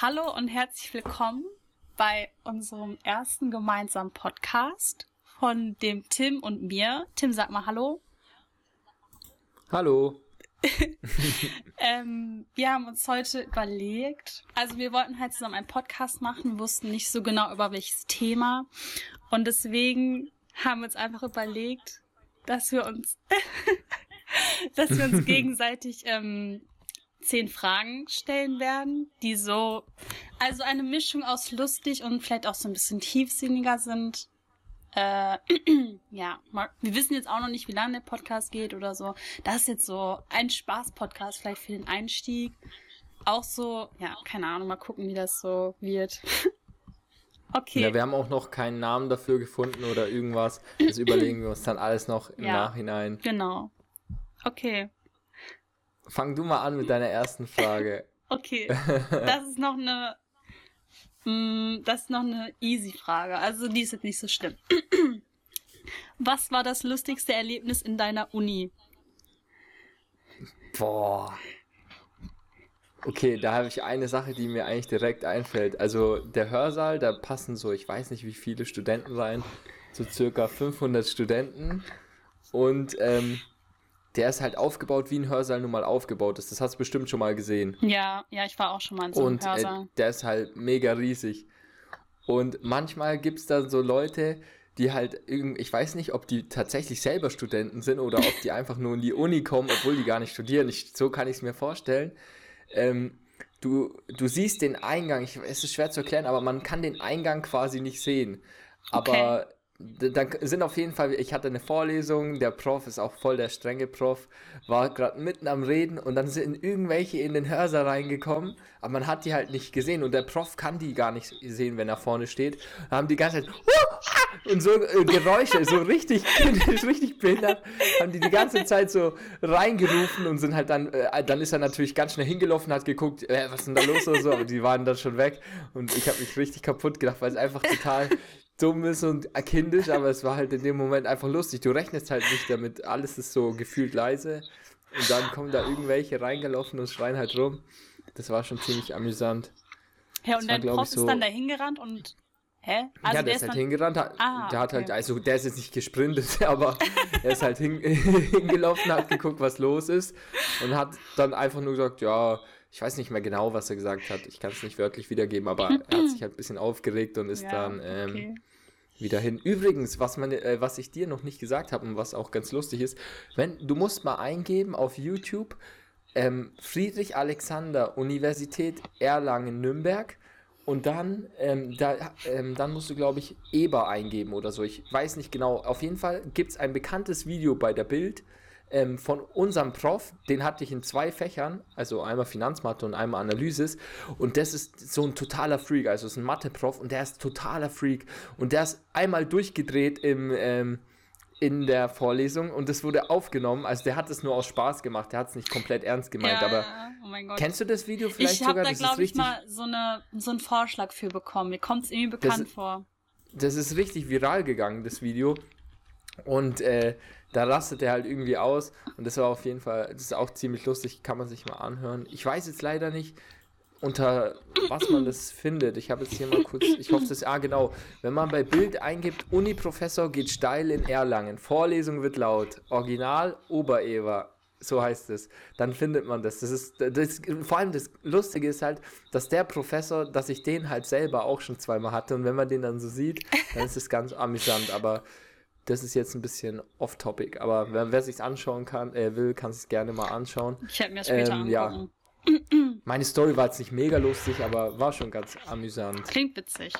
Hallo und herzlich willkommen bei unserem ersten gemeinsamen Podcast von dem Tim und mir. Tim, sag mal Hallo. Hallo. Wir haben uns heute überlegt, also wir wollten halt zusammen einen Podcast machen, wussten nicht so genau über welches Thema und deswegen haben wir uns einfach überlegt, dass wir uns gegenseitig 10 Fragen stellen werden, die so, also eine Mischung aus lustig und vielleicht auch so ein bisschen tiefsinniger sind. Ja, wir wissen jetzt auch noch nicht, wie lange der Podcast geht oder so. Das ist jetzt so ein Spaß-Podcast vielleicht für den Einstieg. Auch so, ja, keine Ahnung, mal gucken, wie das so wird. Okay. Ja, wir haben auch noch keinen Namen dafür gefunden oder irgendwas. Das überlegen wir uns dann alles noch im Nachhinein. Genau. Okay. Fang du mal an mit deiner ersten Frage. Okay, das ist noch eine easy Frage. Also die ist jetzt nicht so schlimm. Was war das lustigste Erlebnis in deiner Uni? Boah. Okay, da habe ich eine Sache, die mir eigentlich direkt einfällt. Also der Hörsaal, da passen so, ich weiß nicht wie viele Studenten rein, so circa 500 Studenten. Und der ist halt aufgebaut, wie ein Hörsaal nun mal aufgebaut ist. Das hast du bestimmt schon mal gesehen. Ja, ich war auch schon mal in so einem Hörsaal. Und der ist halt mega riesig. Und manchmal gibt es da so Leute, die halt ich weiß nicht, ob die tatsächlich selber Studenten sind oder ob die einfach nur in die Uni kommen, obwohl die gar nicht studieren. So kann ich es mir vorstellen. Du siehst den Eingang, es ist schwer zu erklären, aber man kann den Eingang quasi nicht sehen. Aber dann sind auf jeden Fall, ich hatte eine Vorlesung, der Prof ist auch voll der strenge Prof, war gerade mitten am Reden und dann sind irgendwelche in den Hörsaal reingekommen, aber man hat die halt nicht gesehen und der Prof kann die gar nicht sehen, wenn er vorne steht. Da haben die ganze Zeit und so Geräusche, so richtig behindert, haben die ganze Zeit so reingerufen und sind halt dann ist er natürlich ganz schnell hingelaufen, hat geguckt, was ist denn da los oder so, aber die waren dann schon weg und ich habe mich richtig kaputt gedacht, weil es einfach total dumm ist und kindisch, aber es war halt in dem Moment einfach lustig. Du rechnest halt nicht damit, alles ist so gefühlt leise und dann kommen da irgendwelche reingelaufen und schreien halt rum. Das war schon ziemlich amüsant. Ja, und dein Prof ist dann da hingerannt und hä? Also ja, der ist halt hingerannt, der hat halt, also der ist jetzt nicht gesprintet, aber er ist halt hingelaufen, hat geguckt, was los ist und hat dann einfach nur gesagt, ja, ich weiß nicht mehr genau, was er gesagt hat, ich kann es nicht wörtlich wiedergeben, aber er hat sich halt ein bisschen aufgeregt und ist dann wieder hin. Übrigens, was ich dir noch nicht gesagt habe und was auch ganz lustig ist, du musst mal eingeben auf YouTube, Friedrich Alexander Universität Erlangen-Nürnberg und dann musst du, glaube ich, Eber eingeben oder so. Ich weiß nicht genau. Auf jeden Fall gibt es ein bekanntes Video bei der Bild von unserem Prof. Den hatte ich in 2 Fächern, also einmal Finanzmathe und einmal Analysis. Und das ist so ein totaler Freak. Also es ist ein Mathe-Prof und der ist totaler Freak. Und der ist einmal durchgedreht in der Vorlesung und das wurde aufgenommen. Also der hat es nur aus Spaß gemacht, der hat es nicht komplett ernst gemeint, aber oh mein Gott. Kennst du das Video vielleicht sogar? Ich habe da, glaube ich, mal so einen Vorschlag für bekommen. Mir kommt es irgendwie bekannt vor. Das ist richtig viral gegangen, das Video. Und da rastet er halt irgendwie aus und das war auf jeden Fall, das ist auch ziemlich lustig, kann man sich mal anhören. Ich weiß jetzt leider nicht, unter was man das findet. Ich habe jetzt hier mal kurz, ich hoffe, genau. Wenn man bei Bild eingibt, Uni-Professor geht steil in Erlangen, Vorlesung wird laut, Original Oberewer, so heißt es, dann findet man das. Vor allem das Lustige ist halt, dass der Professor, dass ich den halt selber auch schon 2-mal hatte und wenn man den dann so sieht, dann ist es ganz amüsant, aber das ist jetzt ein bisschen off-topic, aber wer sich's anschauen will, kann es gerne mal anschauen. Ich hätte mir später angucken. Ja. Meine Story war jetzt nicht mega lustig, aber war schon ganz amüsant. Klingt witzig.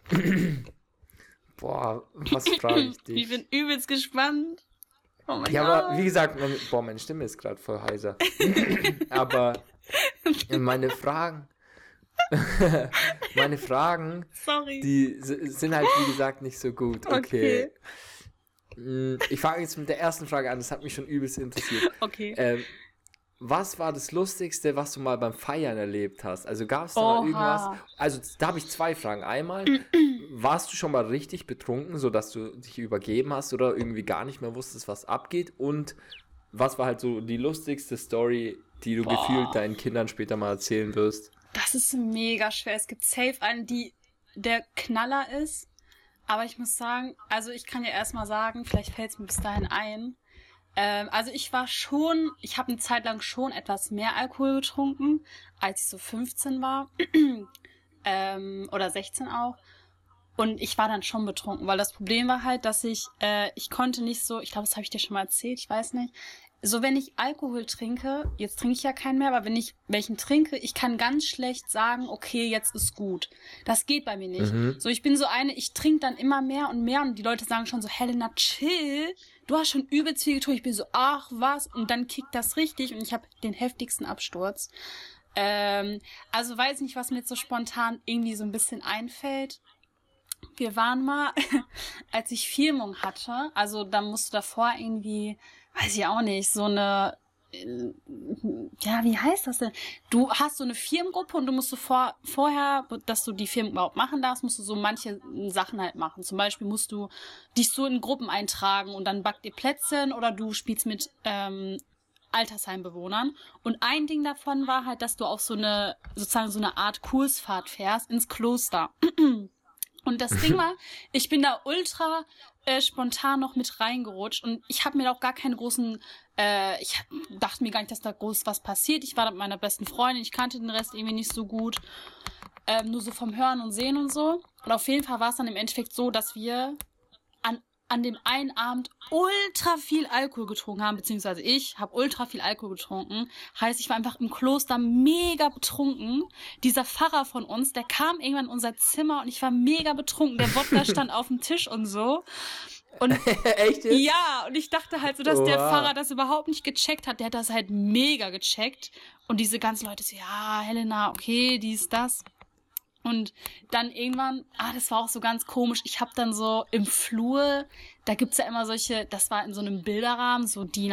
Boah, was frage ich dich? Ich bin übelst gespannt. Oh mein Gott. Ja, aber wie gesagt, meine Stimme ist gerade voll heiser. Aber meine Fragen, Sorry. die sind halt, wie gesagt, nicht so gut. Okay. Ich fange jetzt mit der ersten Frage an, das hat mich schon übelst interessiert. Okay. Was war das Lustigste, was du mal beim Feiern erlebt hast? Also gab es da mal irgendwas? Also da habe ich 2 Fragen. Einmal, warst du schon mal richtig betrunken, sodass du dich übergeben hast oder irgendwie gar nicht mehr wusstest, was abgeht? Und was war halt so die lustigste Story, die du gefühlt deinen Kindern später mal erzählen wirst? Das ist mega schwer. Es gibt safe einen, der Knaller ist. Aber ich muss sagen, also ich kann ja erstmal sagen, vielleicht fällt es mir bis dahin ein. Also ich habe eine Zeit lang schon etwas mehr Alkohol getrunken, als ich so 15 war. Oder 16 auch. Und ich war dann schon betrunken, weil das Problem war halt, dass ich konnte nicht so, ich glaube, das habe ich dir schon mal erzählt, ich weiß nicht. So, wenn ich Alkohol trinke, jetzt trinke ich ja keinen mehr, aber wenn ich welchen trinke, ich kann ganz schlecht sagen, okay, jetzt ist gut. Das geht bei mir nicht. So, ich bin so ich trinke dann immer mehr und die Leute sagen schon so, Helena, chill, du hast schon übelst viel getrunken. Ich bin so, ach was, und dann kickt das richtig und ich habe den heftigsten Absturz. Also weiß nicht, was mir jetzt so spontan irgendwie so ein bisschen einfällt. Wir waren mal, als ich Firmung hatte, also da musst du davor irgendwie, weiß ich auch nicht, so eine, ja, wie heißt das denn? Du hast so eine Firmengruppe und du musst vorher, dass du die Firmen überhaupt machen darfst, musst du so manche Sachen halt machen. Zum Beispiel musst du dich so in Gruppen eintragen und dann backt ihr Plätzchen oder du spielst mit Altersheimbewohnern. Und ein Ding davon war halt, dass du auf sozusagen so eine Art Kursfahrt fährst ins Kloster. Und das Ding war, ich bin da ultra spontan noch mit reingerutscht und ich habe mir auch gar keine großen, ich dachte mir gar nicht, dass da groß was passiert. Ich war da mit meiner besten Freundin, ich kannte den Rest irgendwie nicht so gut, nur so vom Hören und Sehen und so. Und auf jeden Fall war es dann im Endeffekt so, dass wir an dem einen Abend ultra viel Alkohol getrunken haben, beziehungsweise ich habe ultra viel Alkohol getrunken. Heißt, ich war einfach im Kloster mega betrunken. Dieser Pfarrer von uns, der kam irgendwann in unser Zimmer und ich war mega betrunken. Der Wodka stand auf dem Tisch und so. Und echt jetzt? ja, und ich dachte halt so, dass der Pfarrer das überhaupt nicht gecheckt hat. Der hat das halt mega gecheckt. Und diese ganzen Leute so, ja, Helena, okay, dies, das. Und dann irgendwann, das war auch so ganz komisch, ich habe dann so im Flur, da gibt's ja immer solche, das war in so einem Bilderrahmen, so DIN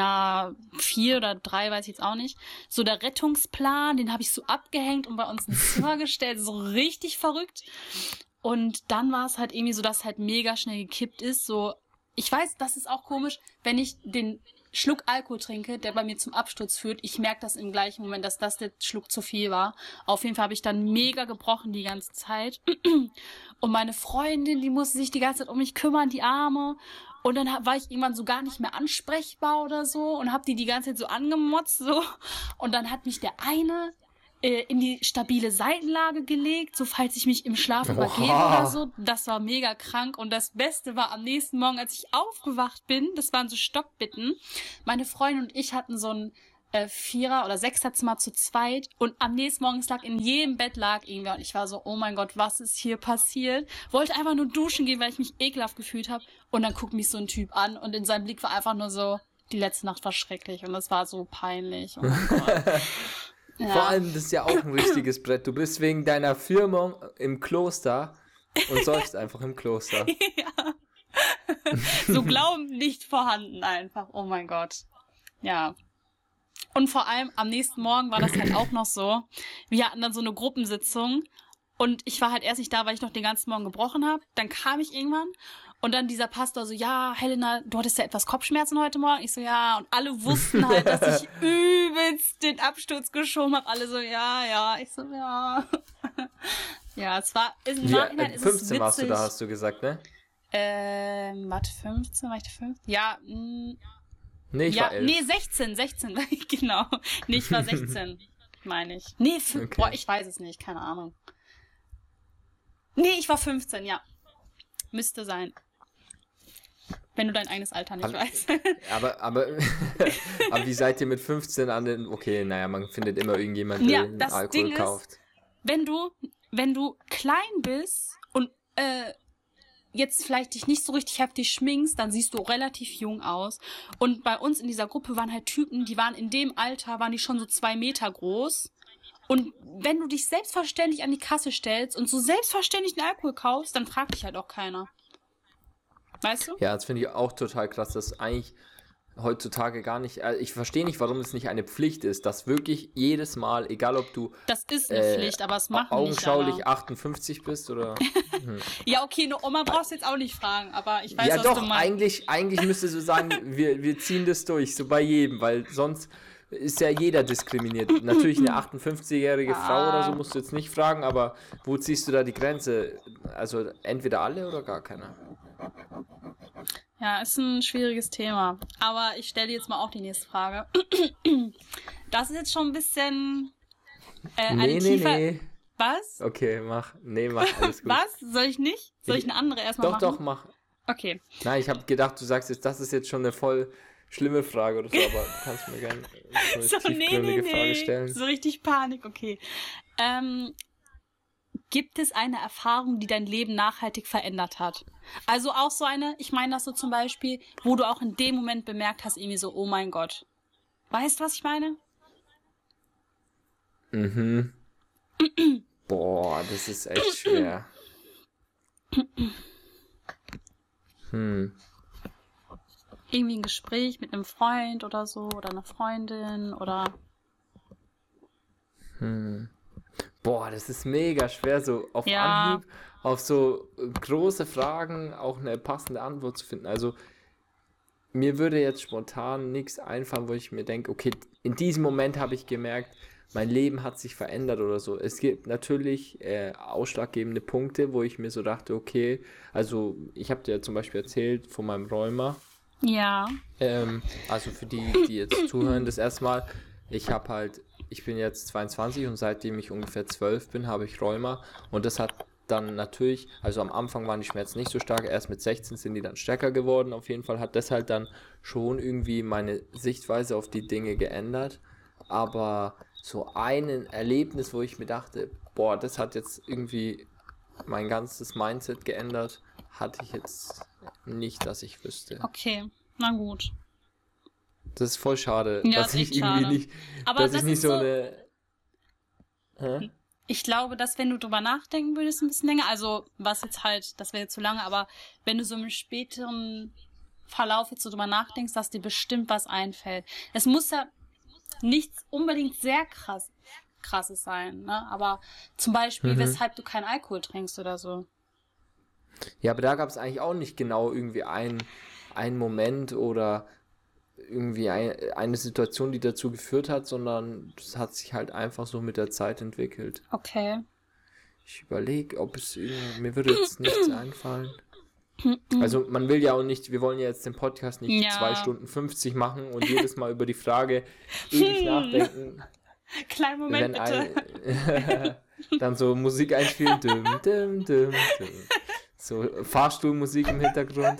A4 oder 3, weiß ich jetzt auch nicht, so der Rettungsplan, den habe ich so abgehängt und bei uns ins Zimmer gestellt, so richtig verrückt. Und dann war es halt irgendwie so, dass halt mega schnell gekippt ist, so, ich weiß, das ist auch komisch, wenn ich den Schluck Alkohol trinke, der bei mir zum Absturz führt. Ich merke das im gleichen Moment, dass das der Schluck zu viel war. Auf jeden Fall habe ich dann mega gebrochen die ganze Zeit. Und meine Freundin, die musste sich die ganze Zeit um mich kümmern, die Arme. Und dann war ich irgendwann so gar nicht mehr ansprechbar oder so und habe die ganze Zeit so angemotzt so. Und dann hat mich der eine in die stabile Seitenlage gelegt, so falls ich mich im Schlaf übergebe oder so. Das war mega krank. Und das Beste war am nächsten Morgen, als ich aufgewacht bin, das waren so Stockbetten. Meine Freundin und ich hatten so ein Vierer- oder Sechserzimmer zu zweit und am nächsten Morgen in jedem Bett lag irgendwer und ich war so, oh mein Gott, was ist hier passiert? Wollte einfach nur duschen gehen, weil ich mich ekelhaft gefühlt habe und dann guckt mich so ein Typ an und in seinem Blick war einfach nur so, die letzte Nacht war schrecklich und das war so peinlich. Oh mein Gott. Ja. Vor allem, das ist ja auch ein richtiges Brett. Du bist wegen deiner Firmung im Kloster und säufst einfach im Kloster. Ja. So Glauben nicht vorhanden einfach. Oh mein Gott. Ja. Und vor allem am nächsten Morgen war das halt auch noch so. Wir hatten dann so eine Gruppensitzung und ich war halt erst nicht da, weil ich noch den ganzen Morgen gebrochen habe. Dann kam ich irgendwann und dann dieser Pastor so, ja, Helena, du hattest ja etwas Kopfschmerzen heute Morgen. Ich so, ja. Und alle wussten halt, dass ich übelst den Absturz geschoben habe. Alle so, ja. Ich so, ja. Ja, es war, im Nachhinein ist es 15 warst du da, hast du gesagt, ne? Warte, 15? War ich 15? Ja, nee, ich war 11. Nee, 16, genau. Nee, ich war 16, meine ich. Nee, Okay. Boah, ich weiß es nicht, keine Ahnung. Nee, ich war 15, ja. Müsste sein. Wenn du dein eigenes Alter nicht weißt. Aber wie seid ihr mit 15 an den... Okay, naja, man findet immer irgendjemanden, der das Alkohol Ding kauft. ist, wenn du klein bist und jetzt vielleicht dich nicht so richtig heftig schminkst, dann siehst du relativ jung aus. Und bei uns in dieser Gruppe waren halt Typen, die waren in dem Alter, waren die schon so 2 Meter groß. Und wenn du dich selbstverständlich an die Kasse stellst und so selbstverständlich einen Alkohol kaufst, dann fragt dich halt auch keiner. Weißt du? Ja, das finde ich auch total krass, dass eigentlich heutzutage gar nicht... ich verstehe nicht, warum es nicht eine Pflicht ist, dass wirklich jedes Mal, egal ob du... Das ist eine Pflicht, aber es machen nicht augenschaulich alle. 58 bist oder... Ja, okay, eine Oma brauchst du jetzt auch nicht fragen, aber ich weiß, ja, was doch, du meinst. eigentlich müsstest du sagen, wir ziehen das durch, so bei jedem, weil sonst ist ja jeder diskriminiert. Natürlich eine 58-jährige Frau oder so musst du jetzt nicht fragen, aber wo ziehst du da die Grenze? Also entweder alle oder gar keiner. Ja, ist ein schwieriges Thema. Aber ich stelle jetzt mal auch die nächste Frage. Das ist jetzt schon ein bisschen Nee. Was? Okay, mach, alles gut. Was? Soll ich nicht? Soll ich eine andere erstmal machen? Doch, mach. Okay. Nein, ich habe gedacht, du sagst jetzt, das ist jetzt schon eine voll schlimme Frage oder so, aber du kannst mir gerne so eine tiefgründige Frage stellen. So richtig Panik, okay. Gibt es eine Erfahrung, die dein Leben nachhaltig verändert hat? Also auch so eine, ich meine das so zum Beispiel, wo du auch in dem Moment bemerkt hast, irgendwie so, oh mein Gott. Weißt du, was ich meine? Mhm. Boah, das ist echt schwer. Irgendwie ein Gespräch mit einem Freund oder so, oder einer Freundin, oder... Boah, das ist mega schwer, so auf Anhieb, auf so große Fragen auch eine passende Antwort zu finden. Also, mir würde jetzt spontan nichts einfallen, wo ich mir denke, okay, in diesem Moment habe ich gemerkt, mein Leben hat sich verändert oder so. Es gibt natürlich ausschlaggebende Punkte, wo ich mir so dachte, okay, also ich habe dir zum Beispiel erzählt von meinem Rheuma. Ja. Also für die jetzt zuhören, das erste Mal, ich bin jetzt 22 und seitdem ich ungefähr 12 bin, habe ich Rheuma und das hat dann natürlich, also am Anfang waren die Schmerzen nicht so stark, erst mit 16 sind die dann stärker geworden, auf jeden Fall hat das halt dann schon irgendwie meine Sichtweise auf die Dinge geändert, aber so ein Erlebnis, wo ich mir dachte, boah, das hat jetzt irgendwie mein ganzes Mindset geändert, hatte ich jetzt nicht, dass ich wüsste. Okay, na gut. Das ist voll schade, Ja, dass ist ich echt irgendwie schade. nicht, Aber dass das ich nicht ist so so- eine... Hä? Ich glaube, dass wenn du drüber nachdenken würdest ein bisschen länger, also was jetzt halt, das wäre jetzt zu lange, aber wenn du so im späteren Verlauf jetzt so drüber nachdenkst, dass dir bestimmt was einfällt. Es muss ja nichts unbedingt sehr krasses sein, ne? Aber zum Beispiel, weshalb du keinen Alkohol trinkst oder so. Ja, aber da gab es eigentlich auch nicht genau irgendwie einen Moment oder irgendwie eine Situation, die dazu geführt hat, sondern das hat sich halt einfach so mit der Zeit entwickelt. Okay. Ich überlege, mir würde jetzt nichts einfallen. Also man will ja auch nicht, wir wollen ja jetzt den Podcast nicht Ja. 2 Stunden 50 machen und jedes Mal über die Frage ewig nachdenken. Kleinen Moment bitte. Dann so Musik einspielen. Dum, dum, dum, dum. So Fahrstuhlmusik im Hintergrund.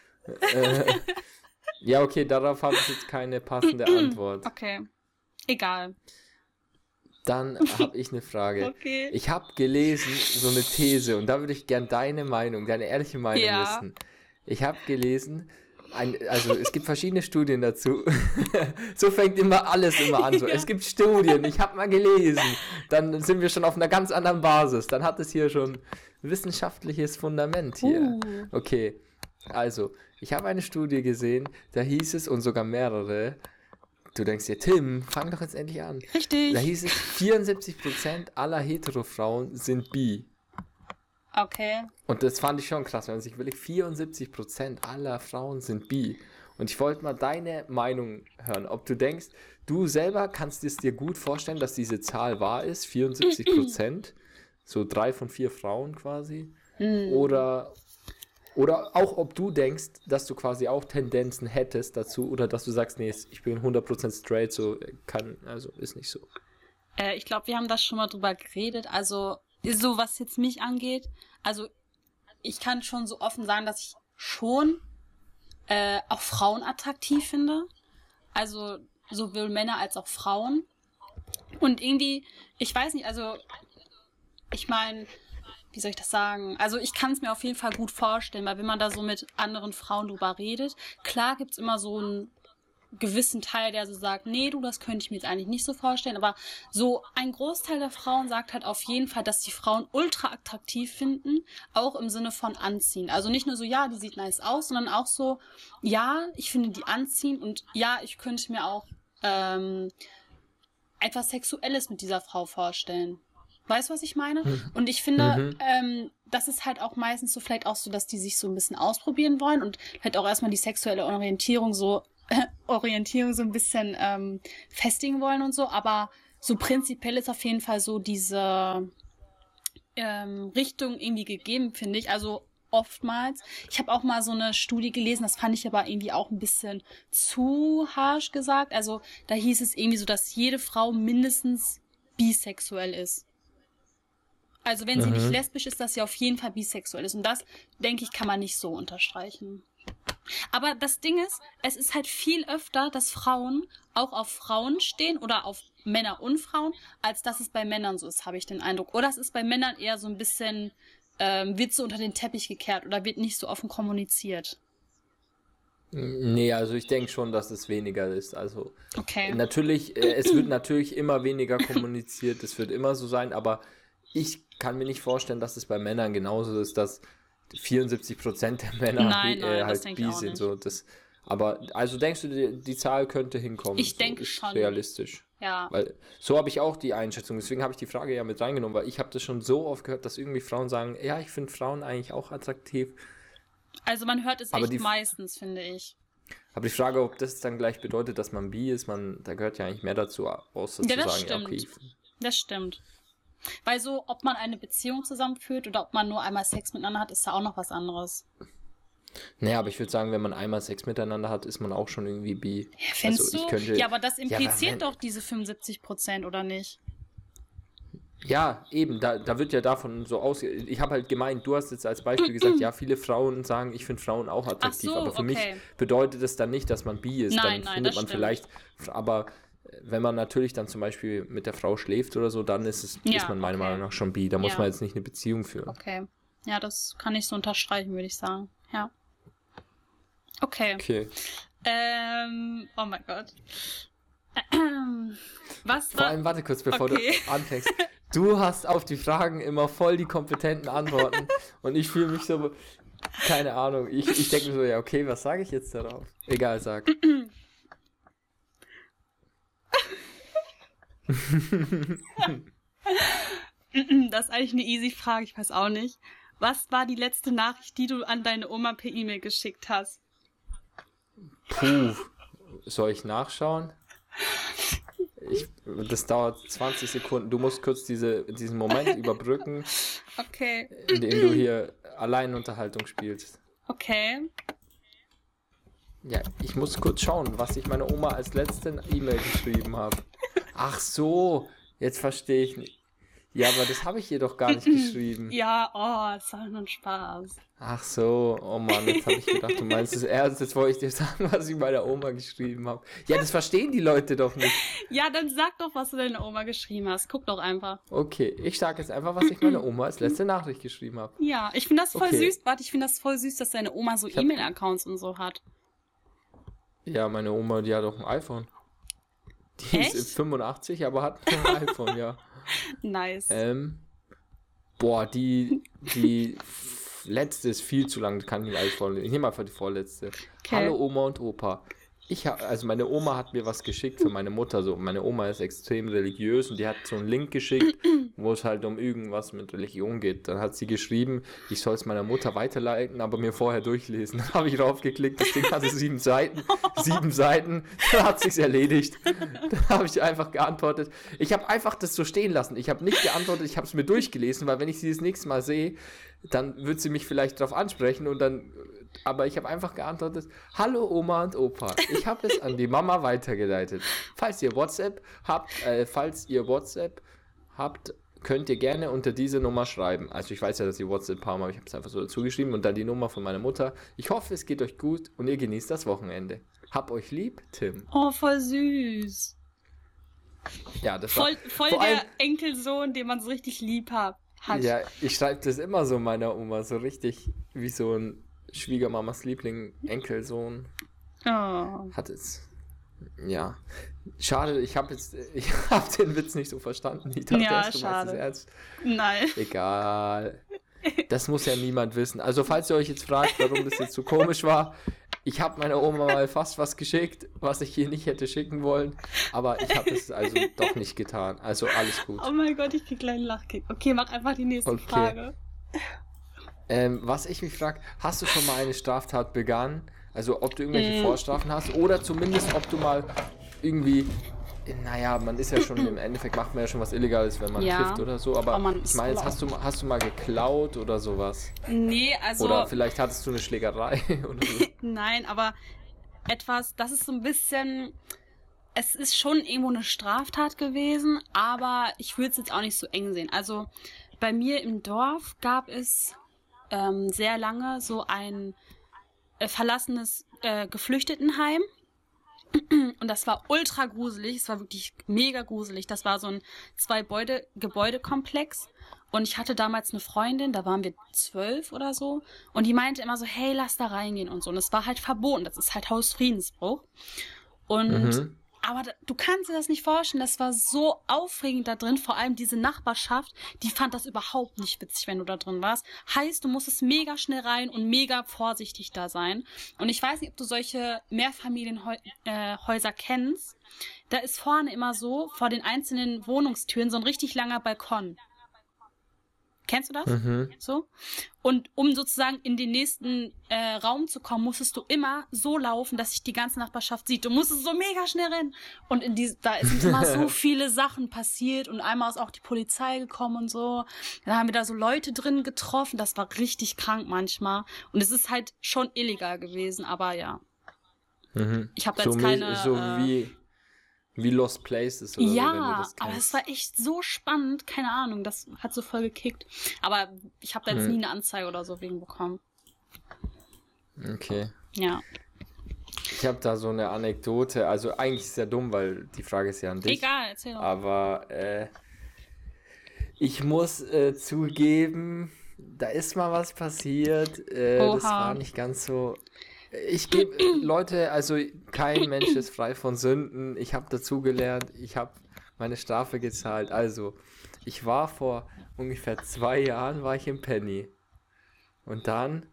Ja, okay, darauf habe ich jetzt keine passende Antwort. Okay. Egal. Dann habe ich eine Frage. Okay. Ich habe gelesen, so eine These, und da würde ich gern deine ehrliche Meinung Ja. wissen. Ich habe gelesen, also es gibt verschiedene Studien dazu. So fängt alles immer an. So. Ja. Es gibt Studien, ich habe mal gelesen. Dann sind wir schon auf einer ganz anderen Basis. Dann hat es hier schon wissenschaftliches Fundament hier. Okay, also ich habe eine Studie gesehen, da hieß es, und sogar mehrere, du denkst dir, Tim, fang doch jetzt endlich an. Richtig. Da hieß es, 74% aller Hetero-Frauen sind bi. Okay. Und das fand ich schon krass, wenn man sich überlegt, 74% aller Frauen sind bi. Und ich wollte mal deine Meinung hören, ob du denkst, du selber kannst es dir gut vorstellen, dass diese Zahl wahr ist, 74%, so 3 von 4 Frauen quasi, oder auch ob du denkst, dass du quasi auch Tendenzen hättest dazu, oder dass du sagst, nee, ich bin 100% straight, ist nicht so. Ich glaube, wir haben das schon mal drüber geredet. Also, so was jetzt mich angeht, also ich kann schon so offen sagen, dass ich schon auch Frauen attraktiv finde. Also sowohl Männer als auch Frauen. Und irgendwie, ich weiß nicht, also ich meine, wie soll ich das sagen? Also ich kann es mir auf jeden Fall gut vorstellen, weil wenn man da so mit anderen Frauen drüber redet, klar gibt's immer so einen gewissen Teil, der so sagt, nee, das könnte ich mir jetzt eigentlich nicht so vorstellen, aber so ein Großteil der Frauen sagt halt auf jeden Fall, dass die Frauen ultra attraktiv finden, auch im Sinne von anziehen. Also nicht nur so, ja, die sieht nice aus, sondern auch so, ja, ich finde die anziehen und ja, ich könnte mir auch etwas Sexuelles mit dieser Frau vorstellen. Weißt du, was ich meine? Und ich finde, das ist halt auch meistens so vielleicht auch so, dass die sich so ein bisschen ausprobieren wollen und halt auch erstmal die sexuelle Orientierung so Orientierung so ein bisschen festigen wollen und so, aber so prinzipiell ist auf jeden Fall so diese Richtung irgendwie gegeben, finde ich. Also oftmals. Ich habe auch mal so eine Studie gelesen, das fand ich aber irgendwie auch ein bisschen zu harsch gesagt. Also da hieß es irgendwie so, dass jede Frau mindestens bisexuell ist. Also wenn sie nicht lesbisch ist, dass sie auf jeden Fall bisexuell ist. Und das, denke ich, kann man nicht so unterstreichen. Aber das Ding ist, es ist halt viel öfter, dass Frauen auch auf Frauen stehen oder auf Männer und Frauen, als dass es bei Männern so ist, habe ich den Eindruck. Oder es ist bei Männern eher so ein bisschen, wird so unter den Teppich gekehrt oder wird nicht so offen kommuniziert. Nee, also ich denke schon, dass es weniger ist. Also Okay. natürlich, es wird natürlich immer weniger kommuniziert, es wird immer so sein, aber ich kann mir nicht vorstellen, dass es bei Männern genauso ist, dass 74% der Männer Nein, das halt denke ich bi auch sind. nicht. So, aber also denkst du, die Zahl könnte hinkommen? Ich so denke ist schon. realistisch. Ja. Weil so habe ich auch die Einschätzung, deswegen habe ich die Frage ja mit reingenommen, weil ich habe das schon so oft gehört, dass irgendwie Frauen sagen, ja, ich finde Frauen eigentlich auch attraktiv. Also man hört es Aber echt meistens, finde ich. Aber die Frage, ob das dann gleich bedeutet, dass man bi ist, da gehört ja eigentlich mehr dazu, außer Ja, zu das sagen, ja, okay. stimmt. Das stimmt. Weil so, ob man eine Beziehung zusammenführt oder ob man nur einmal Sex miteinander hat, ist ja auch noch was anderes. Naja, aber ich würde sagen, wenn man einmal Sex miteinander hat, ist man auch schon irgendwie bi. Ja, findest Also ich du? könnte, Ja, aber das impliziert wenn- doch diese 75%, oder nicht? Ja, eben, da wird ja davon so aus. Ich habe halt gemeint, du hast jetzt als Beispiel gesagt, ja, viele Frauen sagen, ich finde Frauen auch attraktiv, Ach so, aber für mich okay. bedeutet das dann nicht, dass man bi ist. Nein, Dann nein, findet das man stimmt. vielleicht, aber wenn man natürlich dann zum Beispiel mit der Frau schläft oder so, dann ist Ja, man meiner okay. Meinung nach schon bi. Da muss Ja. man jetzt nicht eine Beziehung führen. Okay. Ja, das kann ich so unterstreichen, würde ich sagen. Ja. Okay. Okay. Oh mein Gott. Was Vor war... allem, warte kurz, bevor Okay. du anfängst. Du hast auf die Fragen immer voll die kompetenten Antworten und ich fühle mich so, keine Ahnung, ich denke mir so, ja, okay, was sage ich jetzt darauf? Egal, sag. Das ist eigentlich eine easy Frage, ich weiß auch nicht. Was war die letzte Nachricht, die du an deine Oma per E-Mail geschickt hast? Puh, soll ich nachschauen? Das dauert 20 Sekunden. Du musst kurz diesen Moment überbrücken, Okay. in dem du hier Alleinunterhaltung spielst. Okay. Ja, ich muss kurz schauen, was ich meiner Oma als letzte E-Mail geschrieben habe. Ach so, jetzt verstehe ich nicht. Ja, aber das habe ich ihr doch gar nicht geschrieben. Ja, oh, das war nur ein Spaß. Ach so, oh Mann, jetzt habe ich gedacht, du meinst es ernst, jetzt wollte ich dir sagen, was ich meiner Oma geschrieben habe. Ja, das verstehen die Leute doch nicht. Ja, dann sag doch, was du deiner Oma geschrieben hast. Guck doch einfach. Okay, ich sage jetzt einfach, was ich meiner Oma als letzte Nachricht geschrieben habe. Ja, ich finde das voll Okay. süß. Warte, ich finde das voll süß, dass deine Oma so hab- E-Mail-Accounts und so hat. Ja, meine Oma, die hat auch ein iPhone. Die Echt? ist 85, aber hat ein iPhone, ja. Nice. Boah, die letzte ist viel zu lang, das kann ich nicht alles vorlesen. Ich nehme einfach die vorletzte. Okay. Hallo Oma und Opa. Also meine Oma hat mir was geschickt für meine Mutter. So, meine Oma ist extrem religiös und die hat so einen Link geschickt, wo es halt um irgendwas mit Religion geht. Dann hat sie geschrieben, ich soll es meiner Mutter weiterleiten, aber mir vorher durchlesen. Dann habe ich draufgeklickt, das Ding hatte 7 Seiten. 7 Seiten, dann hat sich's erledigt. Dann habe ich einfach geantwortet. Ich habe einfach das so stehen lassen. Ich habe nicht geantwortet, ich habe es mir durchgelesen, weil wenn ich sie das nächste Mal sehe, dann wird sie mich vielleicht darauf ansprechen und dann, aber ich habe einfach geantwortet, hallo Oma und Opa, ich habe es an die Mama weitergeleitet. Falls ihr WhatsApp habt, könnt ihr gerne unter diese Nummer schreiben. Also ich weiß ja, dass ihr WhatsApp haben, aber ich habe es einfach so dazu geschrieben und dann die Nummer von meiner Mutter. Ich hoffe, es geht euch gut und ihr genießt das Wochenende. Hab euch lieb, Tim. Oh, voll süß. Ja, das Voll vor der allem, Enkelsohn, den man so richtig lieb hat. ja, ich schreibe das immer so meiner Oma, so richtig wie so ein Schwiegermamas Liebling, Enkelsohn. Oh. Hat es. Ja. Schade, ich habe den Witz nicht so verstanden. Ich dachte Ja, erst, du meinst es schade. ernst. Nein. Egal. Das muss ja niemand wissen. Also, falls ihr euch jetzt fragt, warum das jetzt so komisch war, ich habe meiner Oma mal fast was geschickt, was ich hier nicht hätte schicken wollen, aber ich habe es also doch nicht getan. Also, alles gut. Oh mein Gott, ich krieg gleich einen Lachkick. Okay, mach einfach die nächste Okay. Frage. Was ich mich frage, hast du schon mal eine Straftat begangen, Also ob du irgendwelche Vorstrafen hast oder zumindest ob du mal irgendwie, naja, man ist ja schon, im Endeffekt macht man ja schon was Illegales, wenn man trifft oder so, aber ich meine, jetzt hast du mal geklaut oder sowas? Nee, also... Oder vielleicht hattest du eine Schlägerei oder so. Nein, aber etwas, das ist so ein bisschen... Es ist schon irgendwo eine Straftat gewesen, aber ich würde es jetzt auch nicht so eng sehen. Also bei mir im Dorf gab es sehr lange so ein verlassenes Geflüchtetenheim. Und das war ultra gruselig. Es war wirklich mega gruselig. Das war so ein Gebäudekomplex. Und ich hatte damals eine Freundin, da waren wir 12 oder so. Und die meinte immer so, hey, lass da reingehen und so. Und es war halt verboten. Das ist halt Hausfriedensbruch. Und aber du kannst dir das nicht vorstellen, das war so aufregend da drin, vor allem diese Nachbarschaft, die fand das überhaupt nicht witzig, wenn du da drin warst. Heißt, du musstest mega schnell rein und mega vorsichtig da sein. Und ich weiß nicht, ob du solche Mehrfamilienhäuser kennst. Da ist vorne immer so, vor den einzelnen Wohnungstüren, so ein richtig langer Balkon. Kennst du das? So? Und um sozusagen in den nächsten Raum zu kommen, musstest du immer so laufen, dass sich die ganze Nachbarschaft sieht. Du musstest so mega schnell rennen. Und da sind immer so viele Sachen passiert. Und einmal ist auch die Polizei gekommen und so. Dann haben wir da so Leute drin getroffen. Das war richtig krank manchmal. Und es ist halt schon illegal gewesen, aber ja. Ich habe da jetzt keine... So wie Lost Places oder so, wenn du das kennst. Aber es war echt so spannend. Keine Ahnung, das hat so voll gekickt. Aber ich habe da jetzt nie eine Anzeige oder so wegen bekommen. Okay. Ja. Ich habe da so eine Anekdote. Also eigentlich ist es ja dumm, weil die Frage ist ja an dich. Egal, erzähl doch. Aber ich muss zugeben, da ist mal was passiert. Das war nicht ganz so... Ich gebe Leute, also kein Mensch ist frei von Sünden. Ich habe dazugelernt, ich habe meine Strafe gezahlt. Also, ich war vor ungefähr 2 Jahren, war ich im Penny. Und dann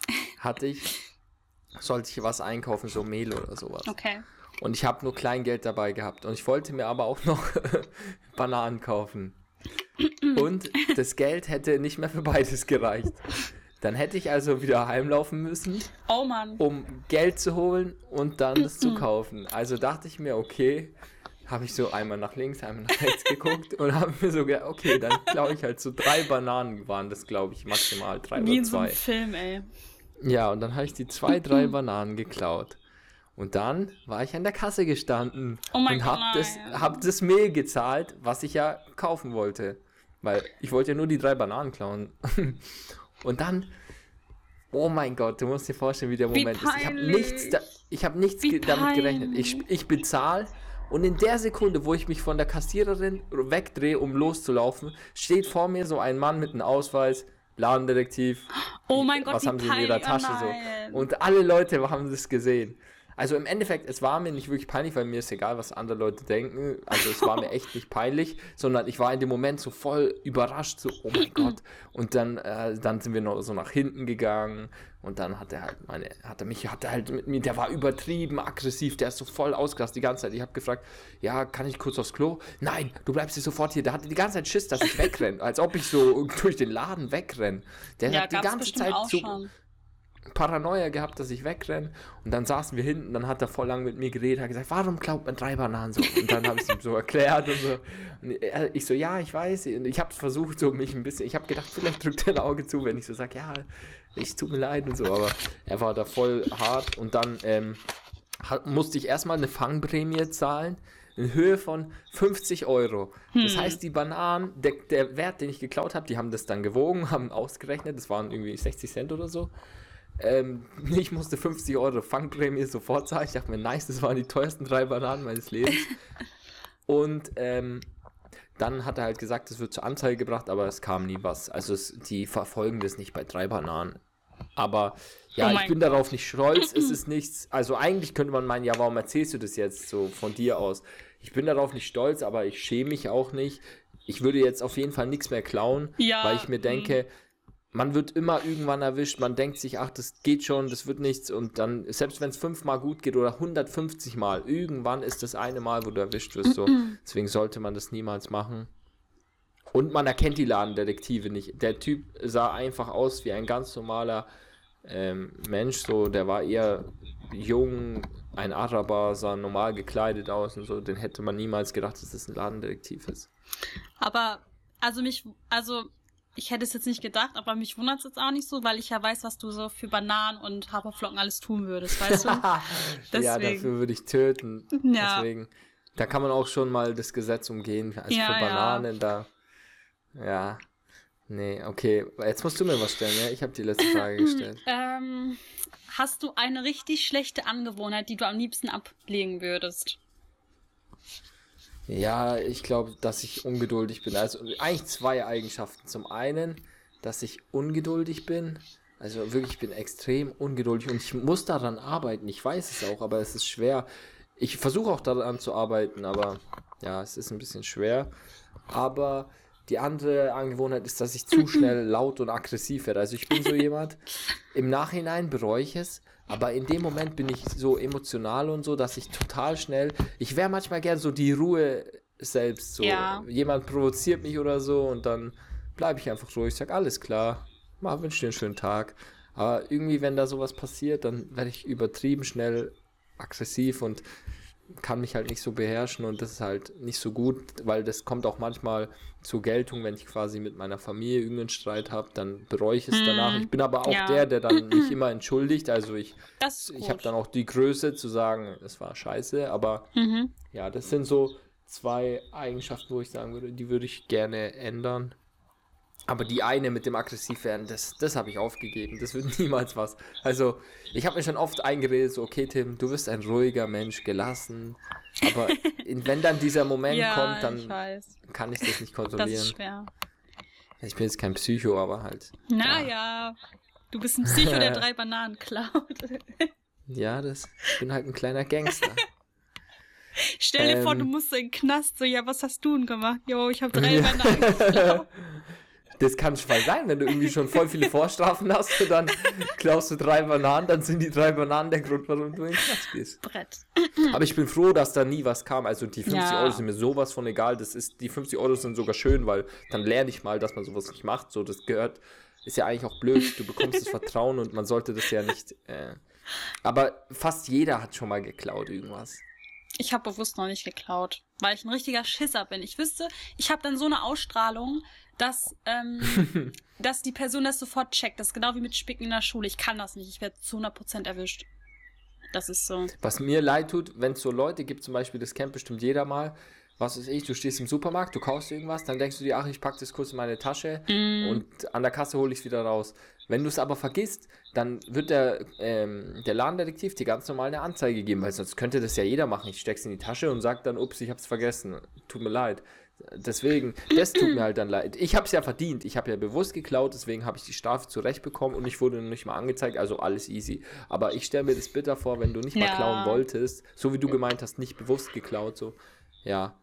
sollte ich was einkaufen, so Mehl oder sowas. Okay. Und ich habe nur Kleingeld dabei gehabt. Und ich wollte mir aber auch noch Bananen kaufen. Und das Geld hätte nicht mehr für beides gereicht. Dann hätte ich also wieder heimlaufen müssen, um Geld zu holen und dann das zu kaufen. Also dachte ich mir, okay, habe ich so einmal nach links, einmal nach rechts geguckt und habe mir so gedacht, okay, dann glaube ich halt so 3 Bananen waren das, glaube ich, maximal 3 oder 2. Wie in so einem Film, ey. Ja, und dann habe ich die 3 Bananen geklaut. Und dann war ich an der Kasse gestanden und habe das Mehl gezahlt, was ich ja kaufen wollte. Weil ich wollte ja nur die 3 Bananen klauen. Und dann, oh mein Gott, du musst dir vorstellen, wie der Moment ist. Ich habe nichts damit gerechnet. Ich bezahle und in der Sekunde, wo ich mich von der Kassiererin wegdrehe, um loszulaufen, steht vor mir so ein Mann mit einem Ausweis, Ladendetektiv. Oh mein Gott, was haben sie in ihrer Tasche so? Und alle Leute haben das gesehen. Also im Endeffekt, es war mir nicht wirklich peinlich, weil mir ist egal, was andere Leute denken. Also es war mir echt nicht peinlich, sondern ich war in dem Moment so voll überrascht, so oh mein Gott. Und dann sind wir noch so nach hinten gegangen und dann hat er halt mit mir, der war übertrieben aggressiv, der ist so voll ausgerastet die ganze Zeit. Ich habe gefragt, ja, kann ich kurz aufs Klo? Nein, du bleibst hier sofort hier. Der hatte die ganze Zeit Schiss, dass ich wegrenne, als ob ich so durch den Laden wegrenne. Der hat die ganze Zeit so Paranoia gehabt, dass ich wegrenne und dann saßen wir hinten, dann hat er voll lang mit mir geredet, hat gesagt, warum klaut man 3 Bananen so? Und dann habe ich es ihm so erklärt und so. Und ich so, ja, ich weiß. Und ich habe versucht, so mich ein bisschen, ich habe gedacht, vielleicht drückt er ein Auge zu, wenn ich so sage, ja, es tut mir leid und so, aber er war da voll hart und dann musste ich erstmal eine Fangprämie zahlen in Höhe von 50 Euro. Das heißt, die Bananen, der Wert, den ich geklaut habe, die haben das dann gewogen, haben ausgerechnet, das waren irgendwie 60 Cent oder so. Ich musste 50 Euro Fangprämie sofort zahlen. Ich dachte mir, nice, das waren die teuersten 3 Bananen meines Lebens. Und dann hat er halt gesagt, es wird zur Anzeige gebracht, aber es kam nie was. Also die verfolgen das nicht bei 3 Bananen. Aber ja, ich bin darauf nicht stolz. Es ist nichts, also eigentlich könnte man meinen, ja, warum erzählst du das jetzt so von dir aus? Ich bin darauf nicht stolz, aber ich schäme mich auch nicht. Ich würde jetzt auf jeden Fall nichts mehr klauen, weil ich mir denke, man wird immer irgendwann erwischt, man denkt sich, ach, das geht schon, das wird nichts und dann, selbst wenn es 5-mal gut geht oder 150 Mal, irgendwann ist das eine Mal, wo du erwischt wirst, so. Deswegen sollte man das niemals machen. Und man erkennt die Ladendetektive nicht. Der Typ sah einfach aus wie ein ganz normaler Mensch, so, der war eher jung, ein Araber, sah normal gekleidet aus und so, den hätte man niemals gedacht, dass das ein Ladendetektiv ist. Aber, ich hätte es jetzt nicht gedacht, aber mich wundert es jetzt auch nicht so, weil ich ja weiß, was du so für Bananen und Haferflocken alles tun würdest, weißt du? Ja, dafür würde ich töten. Ja. Deswegen, da kann man auch schon mal das Gesetz umgehen. Also Ja, für Bananen, ja. Nee, okay. Jetzt musst du mir was stellen, ja? Ich habe die letzte Frage gestellt. Hast du eine richtig schlechte Angewohnheit, die du am liebsten ablegen würdest? Ja, ich glaube, dass ich ungeduldig bin. Also eigentlich 2 Eigenschaften. Zum einen, dass ich ungeduldig bin. Also wirklich, ich bin extrem ungeduldig und ich muss daran arbeiten. Ich weiß es auch, aber es ist schwer. Ich versuche auch daran zu arbeiten, aber ja, es ist ein bisschen schwer. Aber die andere Angewohnheit ist, dass ich zu schnell laut und aggressiv werde. Also ich bin so jemand, im Nachhinein bereue ich es, aber in dem Moment bin ich so emotional und so, dass ich total schnell, ich wäre manchmal gern so die Ruhe selbst. So. Ja. Jemand provoziert mich oder so und dann bleibe ich einfach ruhig, sage alles klar, wünsche dir einen schönen Tag. Aber irgendwie, wenn da sowas passiert, dann werde ich übertrieben schnell aggressiv und kann mich halt nicht so beherrschen und das ist halt nicht so gut, weil das kommt auch manchmal zur Geltung, wenn ich quasi mit meiner Familie irgendeinen Streit habe, dann bereue ich es danach. Ich bin aber auch der dann mich immer entschuldigt, also ich habe dann auch die Größe zu sagen, es war scheiße, aber ja, das sind so 2 Eigenschaften, wo ich sagen würde, die würde ich gerne ändern. Aber die eine mit dem Aggressivwerden, das habe ich aufgegeben. Das wird niemals was. Also, ich habe mir schon oft eingeredet, so, okay, Tim, du wirst ein ruhiger Mensch, gelassen. Aber wenn dann dieser Moment kommt, dann kann ich das nicht kontrollieren. Das ist schwer. Ich bin jetzt kein Psycho, aber halt. Naja, du bist ein Psycho, der 3 Bananen klaut. Ja, ich bin halt ein kleiner Gangster. Stell dir vor, du musst in den Knast. So, ja, was hast du denn gemacht? Jo, ich habe 3 Bananen geklaut. Das kann schon mal sein, wenn du irgendwie schon voll viele Vorstrafen hast und dann klaust du 3 Bananen, dann sind die 3 Bananen der Grund, warum du in den Knast gehst. Brett. Aber ich bin froh, dass da nie was kam. Also die 50 Euro sind mir sowas von egal. Die 50 Euro sind sogar schön, weil dann lerne ich mal, dass man sowas nicht macht. So, das ist ja eigentlich auch blöd. Du bekommst das Vertrauen und man sollte das ja nicht. Aber fast jeder hat schon mal geklaut irgendwas. Ich habe bewusst noch nicht geklaut, weil ich ein richtiger Schisser bin. Ich wüsste, ich habe dann so eine Ausstrahlung, dass die Person das sofort checkt. Das ist genau wie mit Spicken in der Schule. Ich kann das nicht. Ich werde zu 100% erwischt. Das ist so. Was mir leid tut, wenn es so Leute gibt, zum Beispiel, das kennt bestimmt jeder mal, was weiß ich, du stehst im Supermarkt, du kaufst irgendwas, dann denkst du dir, ach, ich packe das kurz in meine Tasche und an der Kasse hole ich es wieder raus. Wenn du es aber vergisst, dann wird der Ladendetektiv dir ganz normal eine Anzeige geben, weil sonst könnte das ja jeder machen. Ich steck's in die Tasche und sag dann, ups, ich hab's vergessen. Tut mir leid. Deswegen, das tut mir halt dann leid. Ich hab's ja verdient. Ich habe ja bewusst geklaut, deswegen habe ich die Strafe zurecht bekommen und ich wurde nicht mal angezeigt, also alles easy. Aber ich stelle mir das bitter vor, wenn du nicht mal klauen wolltest, so wie du gemeint hast, nicht bewusst geklaut, so. Ja.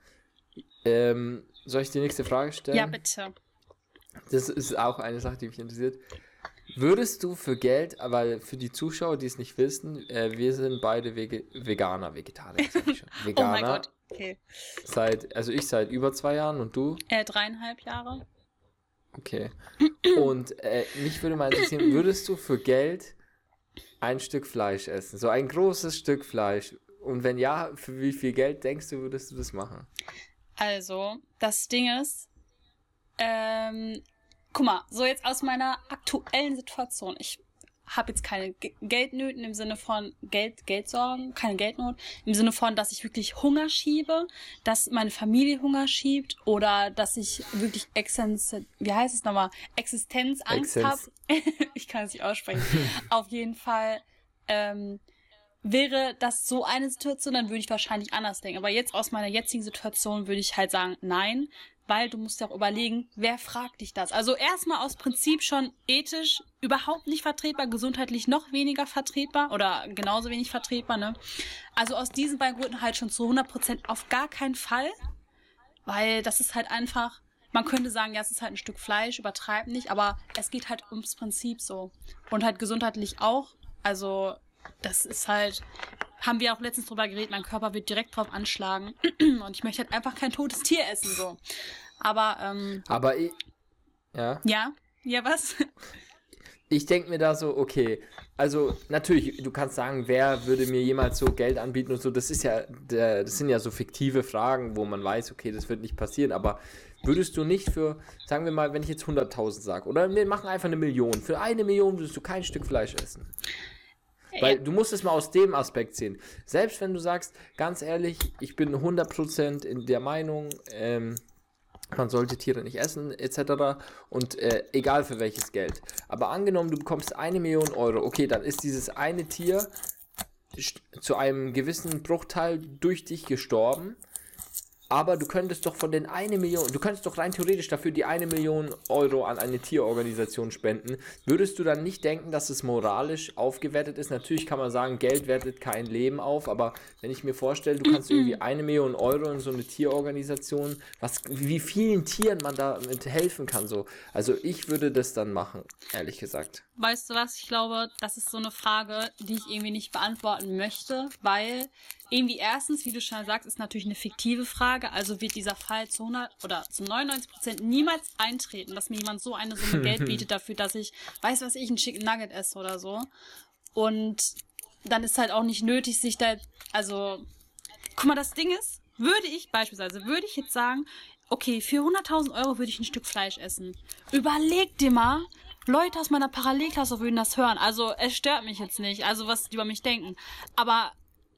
Soll ich die nächste Frage stellen? Ja, bitte. Das ist auch eine Sache, die mich interessiert. Würdest du für Geld, weil für die Zuschauer, die es nicht wissen, wir sind beide Vegetarier, sag ich schon. Veganer. Oh mein Gott, okay. Ich seit über 2 Jahren und du? 3,5 Jahre. Okay. Und mich würde mal interessieren, würdest du für Geld ein Stück Fleisch essen? So ein großes Stück Fleisch. Und wenn ja, für wie viel Geld denkst du, würdest du das machen? Also, das Ding ist, guck mal, so jetzt aus meiner aktuellen Situation. Ich habe jetzt keine Geldnöten im Sinne von Geldsorgen, keine Geldnot, im Sinne von, dass ich wirklich Hunger schiebe, dass meine Familie Hunger schiebt oder dass ich wirklich Existenzangst habe. Ich kann es nicht aussprechen. Auf jeden Fall wäre das so eine Situation, dann würde ich wahrscheinlich anders denken. Aber jetzt aus meiner jetzigen Situation würde ich halt sagen, nein, weil du musst ja auch überlegen, wer fragt dich das? Also erstmal aus Prinzip schon ethisch überhaupt nicht vertretbar, gesundheitlich noch weniger vertretbar oder genauso wenig vertretbar, ne? Also aus diesen beiden Gründen halt schon zu 100% auf gar keinen Fall, weil das ist halt einfach, man könnte sagen, ja, es ist halt ein Stück Fleisch, übertreib nicht, aber es geht halt ums Prinzip so. Und halt gesundheitlich auch, also das ist halt, haben wir auch letztens drüber geredet, mein Körper wird direkt drauf anschlagen und ich möchte halt einfach kein totes Tier essen, so. Aber, Ja, ja, was? Ich denke mir da so, okay, also natürlich, du kannst sagen, wer würde mir jemals so Geld anbieten und so, das sind ja so fiktive Fragen, wo man weiß, okay, das wird nicht passieren, aber würdest du nicht für, sagen wir mal, wenn ich jetzt 100.000 sage, oder wir machen einfach 1 Million, für 1 Million würdest du kein Stück Fleisch essen? Weil du musst es mal aus dem Aspekt sehen. Selbst wenn du sagst, ganz ehrlich, ich bin 100% in der Meinung, man sollte Tiere nicht essen, etc. Und egal für welches Geld. Aber angenommen, du bekommst 1 Million Euro, okay, dann ist dieses eine Tier zu einem gewissen Bruchteil durch dich gestorben. Aber du könntest doch von den 1 Million, du könntest doch rein theoretisch dafür die 1 Million Euro an eine Tierorganisation spenden. Würdest du dann nicht denken, dass es moralisch aufgewertet ist? Natürlich kann man sagen, Geld wertet kein Leben auf, aber wenn ich mir vorstelle, du kannst irgendwie 1 Million Euro in so eine Tierorganisation, wie vielen Tieren man damit helfen kann, so. Also ich würde das dann machen, ehrlich gesagt. Weißt du was? Ich glaube, das ist so eine Frage, die ich irgendwie nicht beantworten möchte, weil irgendwie erstens, wie du schon sagst, ist natürlich eine fiktive Frage, also wird dieser Fall zu 100 oder zu 99% niemals eintreten, dass mir jemand so eine Summe Geld bietet dafür, dass ich, weiß was ich, ein Chicken Nugget esse oder so. Und dann ist halt auch nicht nötig, sich da, also, guck mal, das Ding ist, würde ich jetzt sagen, okay, für 100.000 Euro würde ich ein Stück Fleisch essen. Überleg dir mal, Leute aus meiner Parallelklasse würden das hören. Also, es stört mich jetzt nicht, also was die über mich denken. Aber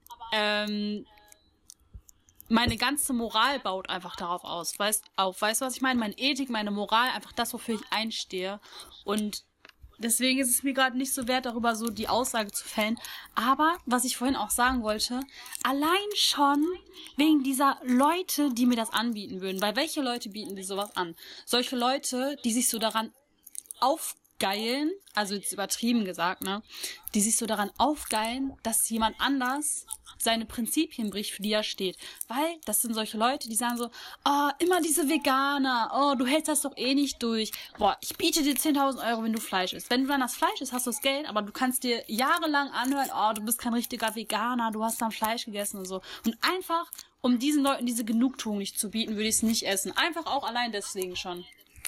meine ganze Moral baut einfach darauf aus. Weißt du, was ich meine? Meine Ethik, meine Moral, einfach das, wofür ich einstehe. Und deswegen ist es mir gerade nicht so wert, darüber so die Aussage zu fällen. Aber, was ich vorhin auch sagen wollte, allein schon wegen dieser Leute, die mir das anbieten würden. Weil welche Leute bieten dir sowas an? Solche Leute, die sich so daran aufgeilen, also jetzt übertrieben gesagt, ne? Die sich so daran aufgeilen, dass jemand anders seine Prinzipien bricht, für die er steht. Weil das sind solche Leute, die sagen so, oh, immer diese Veganer, oh, du hältst das doch eh nicht durch. Boah, ich biete dir 10.000 Euro, wenn du Fleisch isst. Wenn du dann das Fleisch isst, hast du das Geld, aber du kannst dir jahrelang anhören, oh, du bist kein richtiger Veganer, du hast dann Fleisch gegessen und so. Und einfach, um diesen Leuten diese Genugtuung nicht zu bieten, würde ich es nicht essen. Einfach auch allein deswegen schon.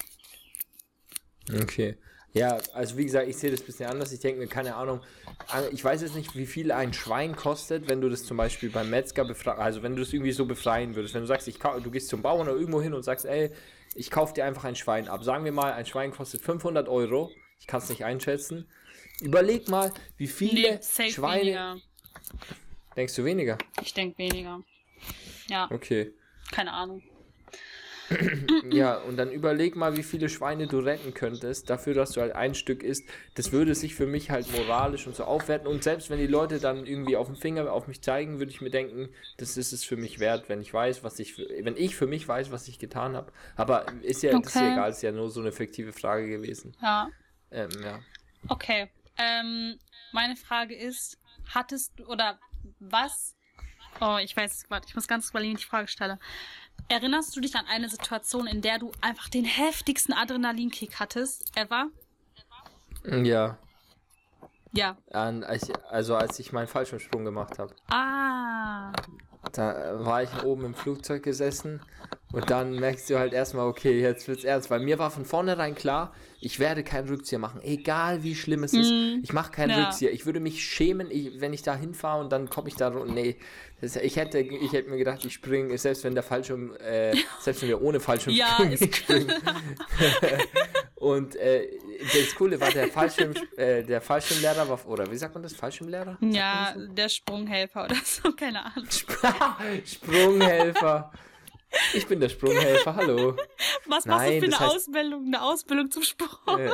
Okay. Ja, also wie gesagt, ich sehe das ein bisschen anders. Ich denke mir, keine Ahnung, ich weiß jetzt nicht, wie viel ein Schwein kostet, wenn du das zum Beispiel beim Metzger also wenn du das irgendwie so befreien würdest. Wenn du sagst, du gehst zum Bauern oder irgendwo hin und sagst, ey, ich kaufe dir einfach ein Schwein ab. Sagen wir mal, ein Schwein kostet 500 Euro. Ich kann es nicht einschätzen. Überleg mal, wie viele Schweine... Weniger. Denkst du weniger? Ich denke weniger. Ja. Okay. Keine Ahnung. Ja, und dann überleg mal, wie viele Schweine du retten könntest, dafür, dass du halt ein Stück isst. Das würde sich für mich halt moralisch und so aufwerten. Und selbst wenn die Leute dann irgendwie auf den Finger auf mich zeigen, würde ich mir denken, das ist es für mich wert, wenn ich weiß, wenn ich für mich weiß, was ich getan habe. Aber ist ja, okay. Das ist ja egal, ist ja nur so eine fiktive Frage gewesen. Ja. Ja. Okay. Meine Frage ist, hattest du, oder was? Oh, ich weiß, warte, ich muss ganz überlegen, wie ich die Frage stelle. Erinnerst du dich an eine Situation, in der du einfach den heftigsten Adrenalinkick hattest, ever? Ja. Ja. Als ich meinen Fallschirmsprung gemacht habe. Ah. Da war ich oben im Flugzeug gesessen und dann merkst du halt erstmal, okay, jetzt wird's ernst, weil mir war von vornherein klar, ich werde keinen Rückzieher machen, egal wie schlimm es ist, ich mache keinen Rückzieher, ich würde mich schämen, wenn ich da hinfahre und dann komme ich da runter, nee, ich hätte mir gedacht, ich springe, selbst wenn wir ohne Fallschirm springen. Und das Coole war, der Fallschirmlehrer war, oder wie sagt man das, Fallschirmlehrer? Ja, der Sprunghelfer oder so, keine Ahnung. Sprunghelfer. Ich bin der Sprunghelfer, hallo. Was machst du für eine Ausbildung? Eine Ausbildung zum Sprung?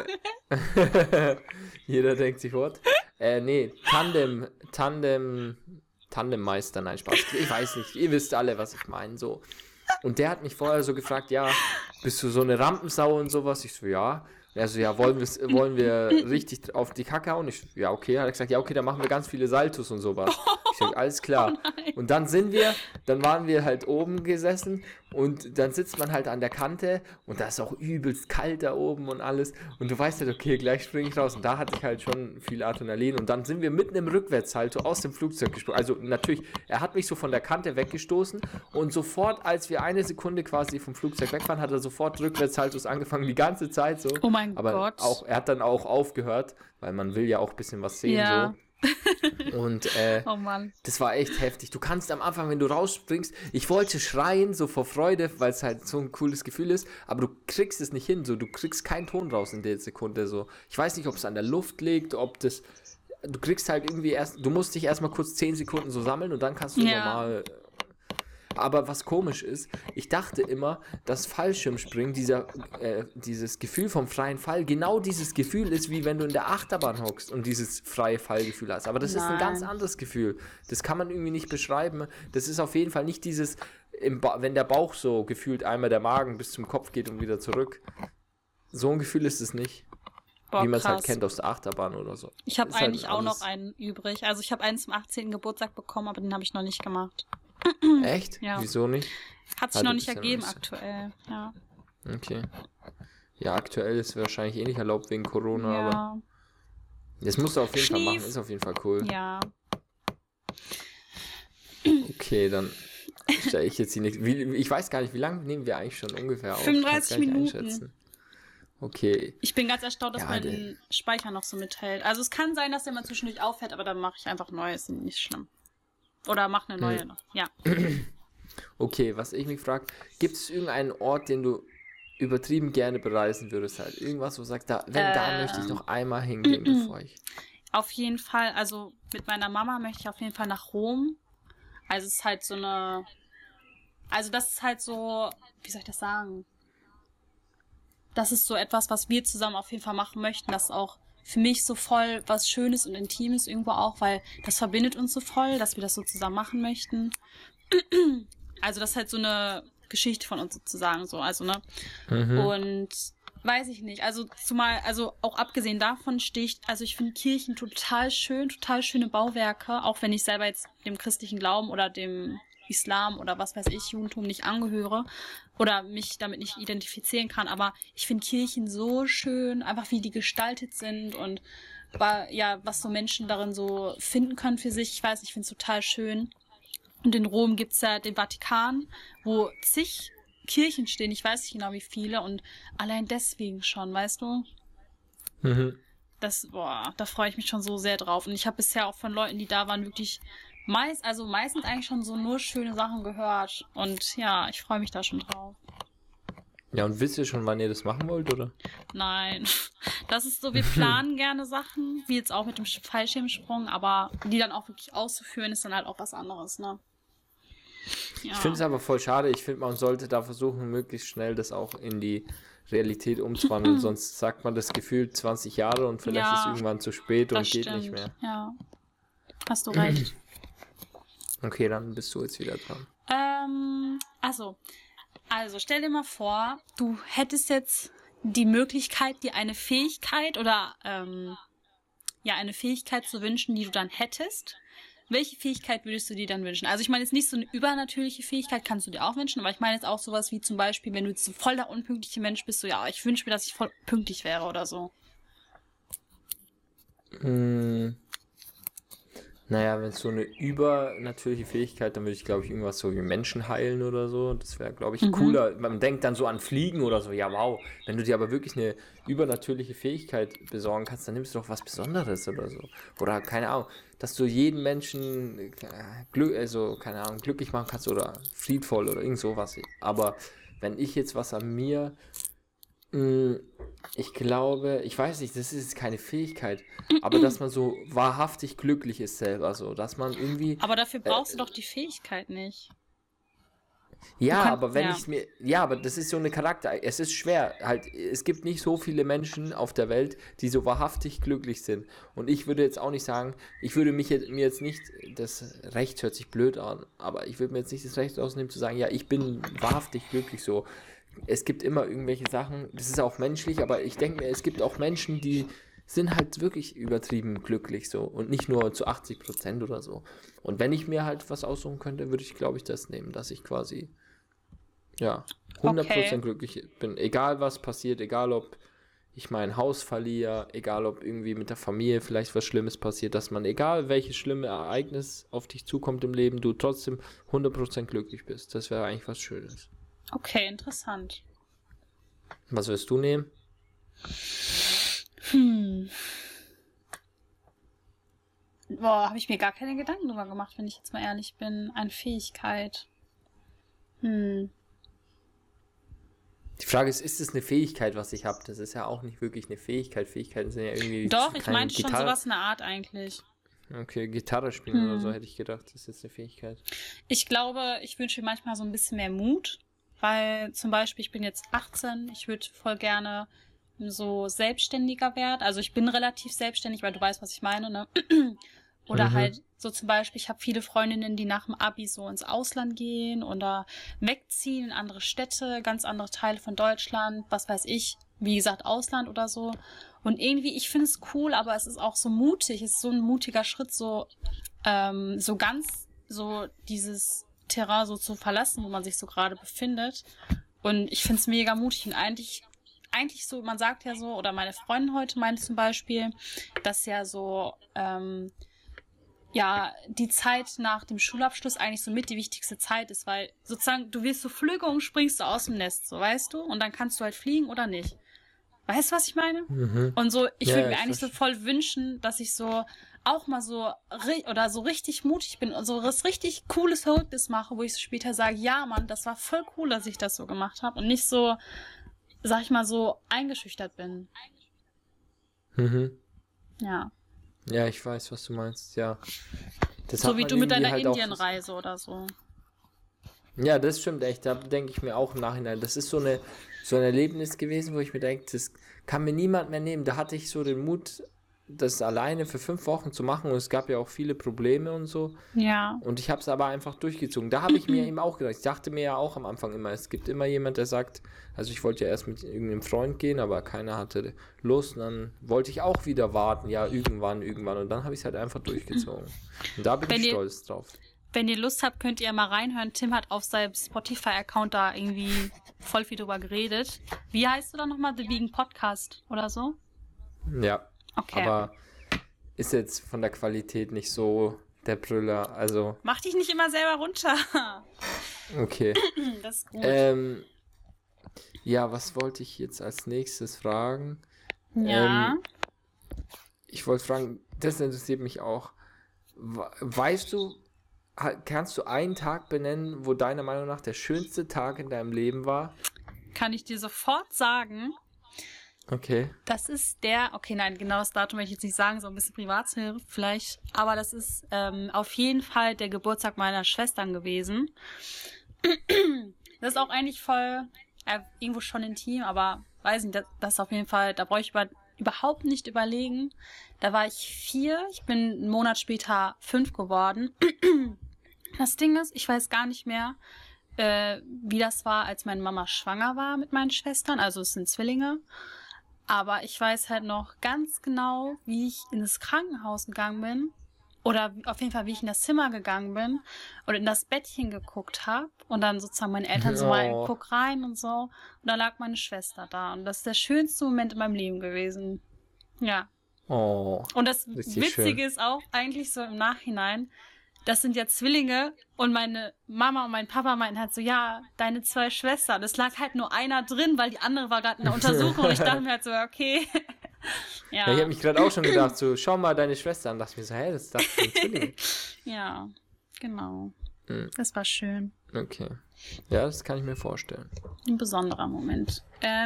Jeder denkt sich, what? Nee, Tandemmeister, nein, Spaß. Ich weiß nicht, ihr wisst alle, was ich meine, so. Und der hat mich vorher so gefragt, ja, bist du so eine Rampensau und sowas? Ich so, ja. Er so, ja, wollen wir richtig auf die Kacke hauen? Ich so, ja, okay. Hat er gesagt, ja, okay, dann machen wir ganz viele Saltos und sowas. Ich Ich sag, alles klar. Und dann waren wir halt oben gesessen und dann sitzt man halt an der Kante und da ist auch übelst kalt da oben und alles. Und du weißt halt, okay, gleich springe ich raus. Und da hatte ich halt schon viel Adrenalin. Und dann sind wir mitten im Rückwärtssalto aus dem Flugzeug gesprungen. Also natürlich, er hat mich so von der Kante weggestoßen und sofort, als wir eine Sekunde quasi vom Flugzeug weg waren, hat er sofort Rückwärtssaltos angefangen, die ganze Zeit so. Oh mein Aber Gott. er hat dann auch aufgehört, weil man will ja auch ein bisschen was sehen Ja. so. Und Oh Mann. das war echt heftig. Du kannst am Anfang, wenn du rausspringst, ich wollte schreien, so vor Freude, weil es halt so ein cooles Gefühl ist, aber du kriegst es nicht hin, so, du kriegst keinen Ton raus in der Sekunde, so. Ich weiß nicht, ob es an der Luft liegt, du kriegst halt irgendwie du musst dich erstmal kurz 10 Sekunden so sammeln und dann kannst du normal. Aber was komisch ist, ich dachte immer, dass Fallschirmspringen, dieses Gefühl vom freien Fall, genau dieses Gefühl ist, wie wenn du in der Achterbahn hockst und dieses freie Fallgefühl hast. Aber das ist ein ganz anderes Gefühl. Das kann man irgendwie nicht beschreiben. Das ist auf jeden Fall nicht dieses, wenn der Bauch so gefühlt einmal der Magen bis zum Kopf geht und wieder zurück. So ein Gefühl ist es nicht. Boah, wie man es halt krass. kennt aus der Achterbahn oder so. Ich habe Ist halt eigentlich auch alles- noch einen übrig. Also ich habe einen zum 18. Geburtstag bekommen, aber den habe ich noch nicht gemacht. Echt? Ja. Wieso nicht? Hat sich Hatte noch nicht bisher noch ergeben nicht so. aktuell. Ja. Okay. Ja, aktuell ist es wahrscheinlich eh nicht erlaubt wegen Corona, aber Ja. das musst du auf jeden Fall Schnief. machen, ist auf jeden Fall cool. Ja. Okay, dann stelle ich jetzt die nächste. Ich weiß gar nicht, wie lange nehmen wir eigentlich schon ungefähr auf? 35 Ich kann's gar nicht Minuten. einschätzen. Okay. Ich bin ganz erstaunt, dass Ja, mein Speicher noch so mithält. Also es kann sein, dass der mal zwischendurch aufhört, aber dann mache ich einfach Neues. Nicht schlimm. Oder mach eine neue noch. Ja. Okay, was ich mich frage, gibt es irgendeinen Ort, den du übertrieben gerne bereisen würdest? Halt? Irgendwas, wo du sagst, da möchte ich noch einmal hingehen, bevor ich. Auf jeden Fall, also mit meiner Mama möchte ich auf jeden Fall nach Rom. Also es ist halt also das ist halt so, wie soll ich das sagen? Das ist so etwas, was wir zusammen auf jeden Fall machen möchten. Das ist auch für mich so voll was Schönes und Intimes irgendwo auch, weil das verbindet uns so voll, dass wir das so zusammen machen möchten. Also das ist halt so eine Geschichte von uns sozusagen so, also ne. Und weiß ich nicht, also auch abgesehen davon also ich finde Kirchen total schöne Bauwerke, auch wenn ich selber jetzt dem christlichen Glauben oder dem Islam oder was weiß ich, Judentum nicht angehöre oder mich damit nicht identifizieren kann, aber ich finde Kirchen so schön, einfach wie die gestaltet sind und was so Menschen darin so finden können für sich, ich weiß nicht, ich finde es total schön. Und in Rom gibt's ja den Vatikan, wo zig Kirchen stehen, ich weiß nicht genau wie viele und allein deswegen schon, weißt du? Da freue ich mich schon so sehr drauf. Und ich habe bisher auch von Leuten, die da waren, wirklich meistens eigentlich schon so nur schöne Sachen gehört. Und ja, ich freue mich da schon drauf. Ja, und wisst ihr schon, wann ihr das machen wollt, oder? Nein, das ist so, wir planen gerne Sachen, wie jetzt auch mit dem Fallschirmsprung, aber die dann auch wirklich auszuführen, ist dann halt auch was anderes, ne? Ja. Ich finde es aber voll schade. Ich finde, man sollte da versuchen, möglichst schnell das auch in die Realität umzuwandeln. Sonst sagt man das Gefühl 20 Jahre und vielleicht ist irgendwann zu spät und das geht stimmt. nicht mehr. Ja, hast du recht. Okay, dann bist du jetzt wieder dran. Also stell dir mal vor, du hättest jetzt die Möglichkeit, dir eine Fähigkeit oder eine Fähigkeit zu wünschen, die du dann hättest. Welche Fähigkeit würdest du dir dann wünschen? Also ich meine jetzt nicht so eine übernatürliche Fähigkeit, kannst du dir auch wünschen, aber ich meine jetzt auch sowas wie zum Beispiel, wenn du jetzt so voll der unpünktliche Mensch bist, so ja, ich wünsche mir, dass ich voll pünktlich wäre oder so. Naja, wenn es so eine übernatürliche Fähigkeit, dann würde ich, glaube ich, irgendwas so wie Menschen heilen oder so. Das wäre, glaube ich, cooler. Man denkt dann so an Fliegen oder so. Ja, wow. Wenn du dir aber wirklich eine übernatürliche Fähigkeit besorgen kannst, dann nimmst du doch was Besonderes oder so. Oder, keine Ahnung, dass du jeden Menschen glücklich machen kannst oder friedvoll oder irgend sowas. Aber wenn ich jetzt was an mir... Ich glaube, ich weiß nicht, das ist keine Fähigkeit, aber dass man so wahrhaftig glücklich ist selber, so, dass man irgendwie... Aber dafür brauchst du doch die Fähigkeit nicht. Ja, kannst- aber wenn ja. ich mir... Ja, aber das ist so eine Charakter... Es ist schwer, halt, es gibt nicht so viele Menschen auf der Welt, die so wahrhaftig glücklich sind. Und ich würde jetzt auch nicht sagen, ich würde mir jetzt nicht... Das Recht hört sich blöd an, aber ich würde mir jetzt nicht das Recht ausnehmen zu sagen, ja, ich bin wahrhaftig glücklich, so... Es gibt immer irgendwelche Sachen, das ist auch menschlich, aber ich denke mir, es gibt auch Menschen, die sind halt wirklich übertrieben glücklich so und nicht nur zu 80% oder so. Und wenn ich mir halt was aussuchen könnte, würde ich, glaube ich, das nehmen, dass ich quasi, ja, 100% glücklich bin. Egal was passiert, egal ob ich mein Haus verliere, egal ob irgendwie mit der Familie vielleicht was Schlimmes passiert, dass man, egal welches schlimme Ereignis auf dich zukommt im Leben, du trotzdem 100% glücklich bist. Das wäre eigentlich was Schönes. Okay, interessant. Was wirst du nehmen? Boah, habe ich mir gar keine Gedanken drüber gemacht, wenn ich jetzt mal ehrlich bin. Eine Fähigkeit. Die Frage ist es eine Fähigkeit, was ich habe? Das ist ja auch nicht wirklich eine Fähigkeit. Fähigkeiten sind ja irgendwie... Doch, ich meinte schon sowas in der Art eigentlich. Okay, Gitarre spielen oder so hätte ich gedacht, das ist jetzt eine Fähigkeit. Ich glaube, ich wünsche mir manchmal so ein bisschen mehr Mut, weil zum Beispiel, ich bin jetzt 18, ich würde voll gerne so selbstständiger werden. Also ich bin relativ selbstständig, weil du weißt, was ich meine, ne? Oder halt so zum Beispiel, ich habe viele Freundinnen, die nach dem Abi so ins Ausland gehen oder wegziehen in andere Städte, ganz andere Teile von Deutschland, was weiß ich, wie gesagt, Ausland oder so. Und irgendwie, ich finde es cool, aber es ist auch so mutig, es ist so ein mutiger Schritt, so ganz so dieses Terrain so zu verlassen, wo man sich so gerade befindet. Und ich finde es mega mutig und eigentlich so, man sagt ja so, oder meine Freundin heute meinte zum Beispiel, dass ja so, ja, die Zeit nach dem Schulabschluss eigentlich so mit die wichtigste Zeit ist, weil sozusagen, du wirst so Flügge und springst du aus dem Nest, so, weißt du? Und dann kannst du halt fliegen oder nicht. Weißt du, was ich meine? Und so, ich würde mir eigentlich so voll wünschen, dass ich so auch mal so oder so richtig mutig bin und so was richtig Cooles, Verrücktes mache, wo ich so später sage, ja, Mann, das war voll cool, dass ich das so gemacht habe und nicht so, sag ich mal, so eingeschüchtert bin. Ja. Ja, ich weiß, was du meinst, ja. Das so wie du mit deiner halt Indienreise oder so. Ja, das stimmt echt. Da denke ich mir auch im Nachhinein. Das ist so ein Erlebnis gewesen, wo ich mir denke, das kann mir niemand mehr nehmen. Da hatte ich so den Mut, das alleine für 5 Wochen zu machen. Und es gab ja auch viele Probleme und so. Ja. Und ich habe es aber einfach durchgezogen. Da habe ich mir eben auch gedacht. Ich dachte mir ja auch am Anfang immer, es gibt immer jemand, der sagt, also ich wollte ja erst mit irgendeinem Freund gehen, aber keiner hatte Lust. Und dann wollte ich auch wieder warten. Ja, irgendwann. Und dann habe ich es halt einfach durchgezogen. Und da bin ich stolz drauf. Wenn ihr Lust habt, könnt ihr mal reinhören. Tim hat auf seinem Spotify-Account da irgendwie voll viel drüber geredet. Wie heißt du da nochmal? The Vegan Podcast oder so? Ja. Okay. Aber ist jetzt von der Qualität nicht so der Brüller. Also. Mach dich nicht immer selber runter. Okay. Das ist gut. Ja, was wollte ich jetzt als nächstes fragen? Ja. Ich wollte fragen, das interessiert mich auch. Weißt du, kannst du einen Tag benennen, wo deiner Meinung nach der schönste Tag in deinem Leben war? Kann ich dir sofort sagen. Okay. Das ist okay, nein, genau das Datum möchte ich jetzt nicht sagen, so ein bisschen Privatsphäre vielleicht, aber das ist auf jeden Fall der Geburtstag meiner Schwestern gewesen. Das ist auch eigentlich voll, irgendwo schon intim, aber weiß nicht, das ist auf jeden Fall, da brauche ich überhaupt nicht überlegen. Da war ich 4, ich bin einen Monat später 5 geworden. Das Ding ist, ich weiß gar nicht mehr, wie das war, als meine Mama schwanger war mit meinen Schwestern. Also es sind Zwillinge. Aber ich weiß halt noch ganz genau, wie ich in das Krankenhaus gegangen bin. Oder auf jeden Fall, wie ich in das Zimmer gegangen bin und in das Bettchen geguckt habe. Und dann sozusagen meine Eltern so mal guck rein und so. Und da lag meine Schwester da. Und das ist der schönste Moment in meinem Leben gewesen. Ja. Oh. Und das Witzige ist auch eigentlich so im Nachhinein, das sind ja Zwillinge und meine Mama und mein Papa meinten halt so, ja, deine 2 Schwestern. Es lag halt nur einer drin, weil die andere war gerade in der Untersuchung und ich dachte mir halt so, okay. Ja, ich habe mich gerade auch schon gedacht, so, schau mal deine Schwester an. Dachte ich mir so, hä, das ist das für ein Zwilling. Ja, genau. Das war schön. Okay. Ja, das kann ich mir vorstellen. Ein besonderer Moment.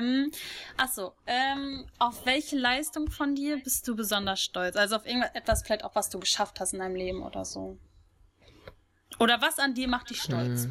Auf welche Leistung von dir bist du besonders stolz? Also auf irgendetwas vielleicht auch, was du geschafft hast in deinem Leben oder so. Oder was an dir macht dich stolz?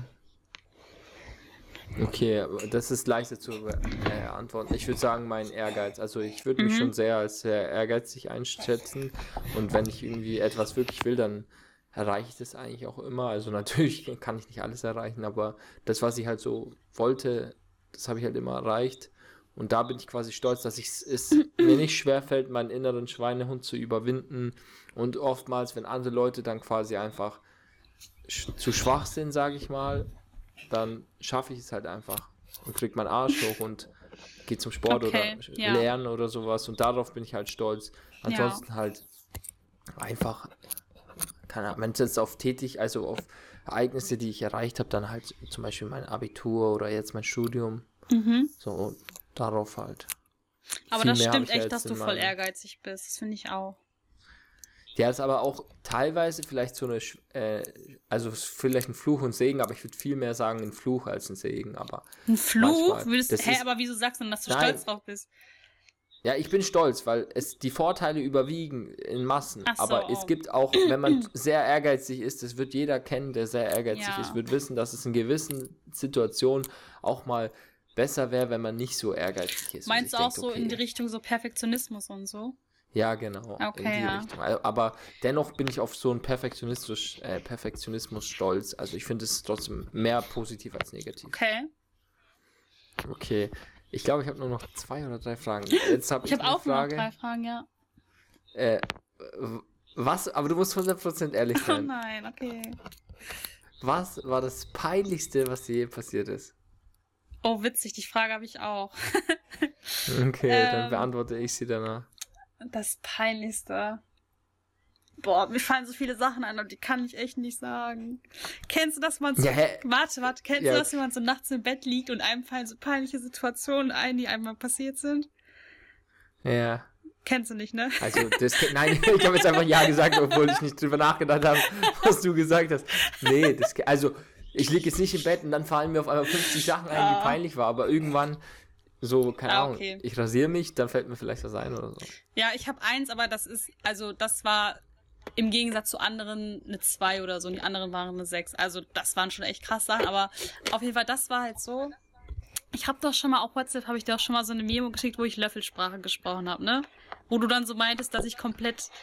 Okay, das ist leichter zu antworten. Ich würde sagen, mein Ehrgeiz. Also ich würde mich schon sehr als sehr ehrgeizig einschätzen. Und wenn ich irgendwie etwas wirklich will, dann erreiche ich das eigentlich auch immer. Also natürlich kann ich nicht alles erreichen, aber das, was ich halt so wollte, das habe ich halt immer erreicht. Und da bin ich quasi stolz, dass es mir nicht schwerfällt, meinen inneren Schweinehund zu überwinden. Und oftmals, wenn andere Leute dann quasi einfach zu schwach sind, sage ich mal, dann schaffe ich es halt einfach und kriege meinen Arsch hoch und gehe zum Sport oder lernen oder sowas. Und darauf bin ich halt stolz. Ansonsten halt einfach, keine Ahnung, wenn es jetzt auf auf Ereignisse, die ich erreicht habe, dann halt zum Beispiel mein Abitur oder jetzt mein Studium. So, darauf halt. Aber das stimmt echt, dass du voll ehrgeizig bist. Das finde ich auch. Ja, ist aber auch teilweise vielleicht so eine, also vielleicht ein Fluch und Segen, aber ich würde viel mehr sagen ein Fluch als ein Segen, aber ein Fluch? Aber wieso sagst du denn, dass du stolz drauf bist? Ja, ich bin stolz, weil die Vorteile überwiegen in Massen, aber es gibt auch, wenn man sehr ehrgeizig ist, das wird jeder kennen, der sehr ehrgeizig ist, wird wissen, dass es in gewissen Situationen auch mal besser wäre, wenn man nicht so ehrgeizig ist. Meinst du auch so in die Richtung so Perfektionismus und so? Ja, genau. Okay, in die Richtung. Aber dennoch bin ich auf so einen Perfektionismus stolz. Also ich finde es trotzdem mehr positiv als negativ. Okay. Ich glaube, ich habe nur noch 2 oder 3 Fragen. Jetzt ich habe auch noch 3 Fragen, ja. Was? Aber du musst 100% ehrlich sein. Oh nein, okay. Was war das Peinlichste, was dir je passiert ist? Oh, witzig, die Frage habe ich auch. Okay, dann beantworte ich sie danach. Das Peinlichste. Boah, mir fallen so viele Sachen ein, aber die kann ich echt nicht sagen. Kennst du, dass man so... Warte, kennst du, dass jemand so nachts im Bett liegt und einem fallen so peinliche Situationen ein, die einmal passiert sind? Ja. Kennst du nicht, ne? Also, nein, ich habe jetzt einfach ja gesagt, obwohl ich nicht drüber nachgedacht habe, was du gesagt hast. Nee, also, ich liege jetzt nicht im Bett und dann fallen mir auf einmal 50 Sachen ein, die peinlich war, aber irgendwann... So, keine Ahnung, ich rasiere mich, dann fällt mir vielleicht was ein oder so. Ja, ich habe 1, aber das war im Gegensatz zu anderen eine 2 oder so und die anderen waren eine 6. Also das waren schon echt krass Sachen, aber auf jeden Fall, das war halt so. Ich habe doch schon mal auf WhatsApp, habe ich dir auch schon mal so eine Memo geschickt, wo ich Löffelsprache gesprochen habe, ne? Wo du dann so meintest, dass ich komplett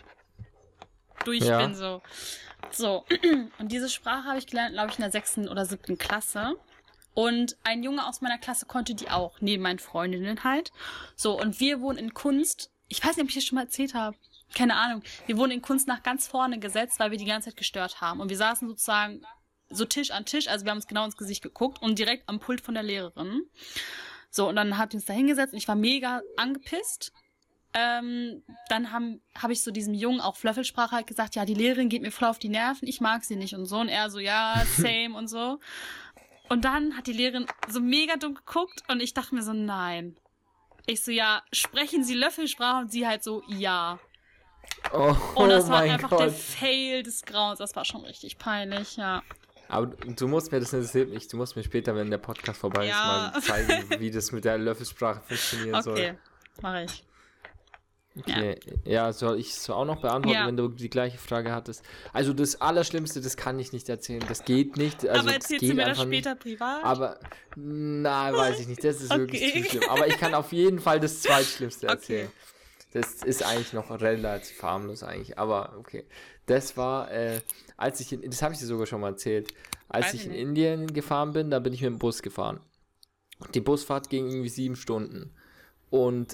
durch bin, so. So, und diese Sprache habe ich gelernt, glaube ich, in der 6. oder 7. Klasse. Und ein Junge aus meiner Klasse konnte die auch, neben meinen Freundinnen halt. So, und wir wurden in Kunst, ich weiß nicht, ob ich das schon mal erzählt habe, keine Ahnung, wir wurden in Kunst nach ganz vorne gesetzt, weil wir die ganze Zeit gestört haben. Und wir saßen sozusagen so Tisch an Tisch, also wir haben uns genau ins Gesicht geguckt und direkt am Pult von der Lehrerin. So, und dann hat die uns da hingesetzt und ich war mega angepisst. Dann hab ich so diesem Jungen auch Löffelsprache halt gesagt, ja, die Lehrerin geht mir voll auf die Nerven, ich mag sie nicht und so. Und er so, ja, same und so. Und dann hat die Lehrerin so mega dumm geguckt und ich dachte mir so, nein. Ich so, ja, sprechen Sie Löffelsprache? Und sie halt so, ja. Und das war einfach der Fail des Grauens. Das war schon richtig peinlich, ja. Aber du musst mir das nicht, du musst mir später, wenn der Podcast vorbei ist, mal zeigen, wie das mit der Löffelsprache funktionieren soll. Okay, mache ich. Okay, ja, soll ich es auch noch beantworten, wenn du die gleiche Frage hattest? Also das Allerschlimmste, das kann ich nicht erzählen, das geht nicht. Also aber erzählst du mir das später privat? Aber, nein, weiß ich nicht, das ist wirklich zu schlimm. Aber ich kann auf jeden Fall das Zweitschlimmste erzählen. Das ist eigentlich noch relativ harmlos eigentlich, aber okay. Das war, das habe ich dir sogar schon mal erzählt, als ich in Indien gefahren bin, da bin ich mit dem Bus gefahren. Die Busfahrt ging irgendwie 7 Stunden. Und,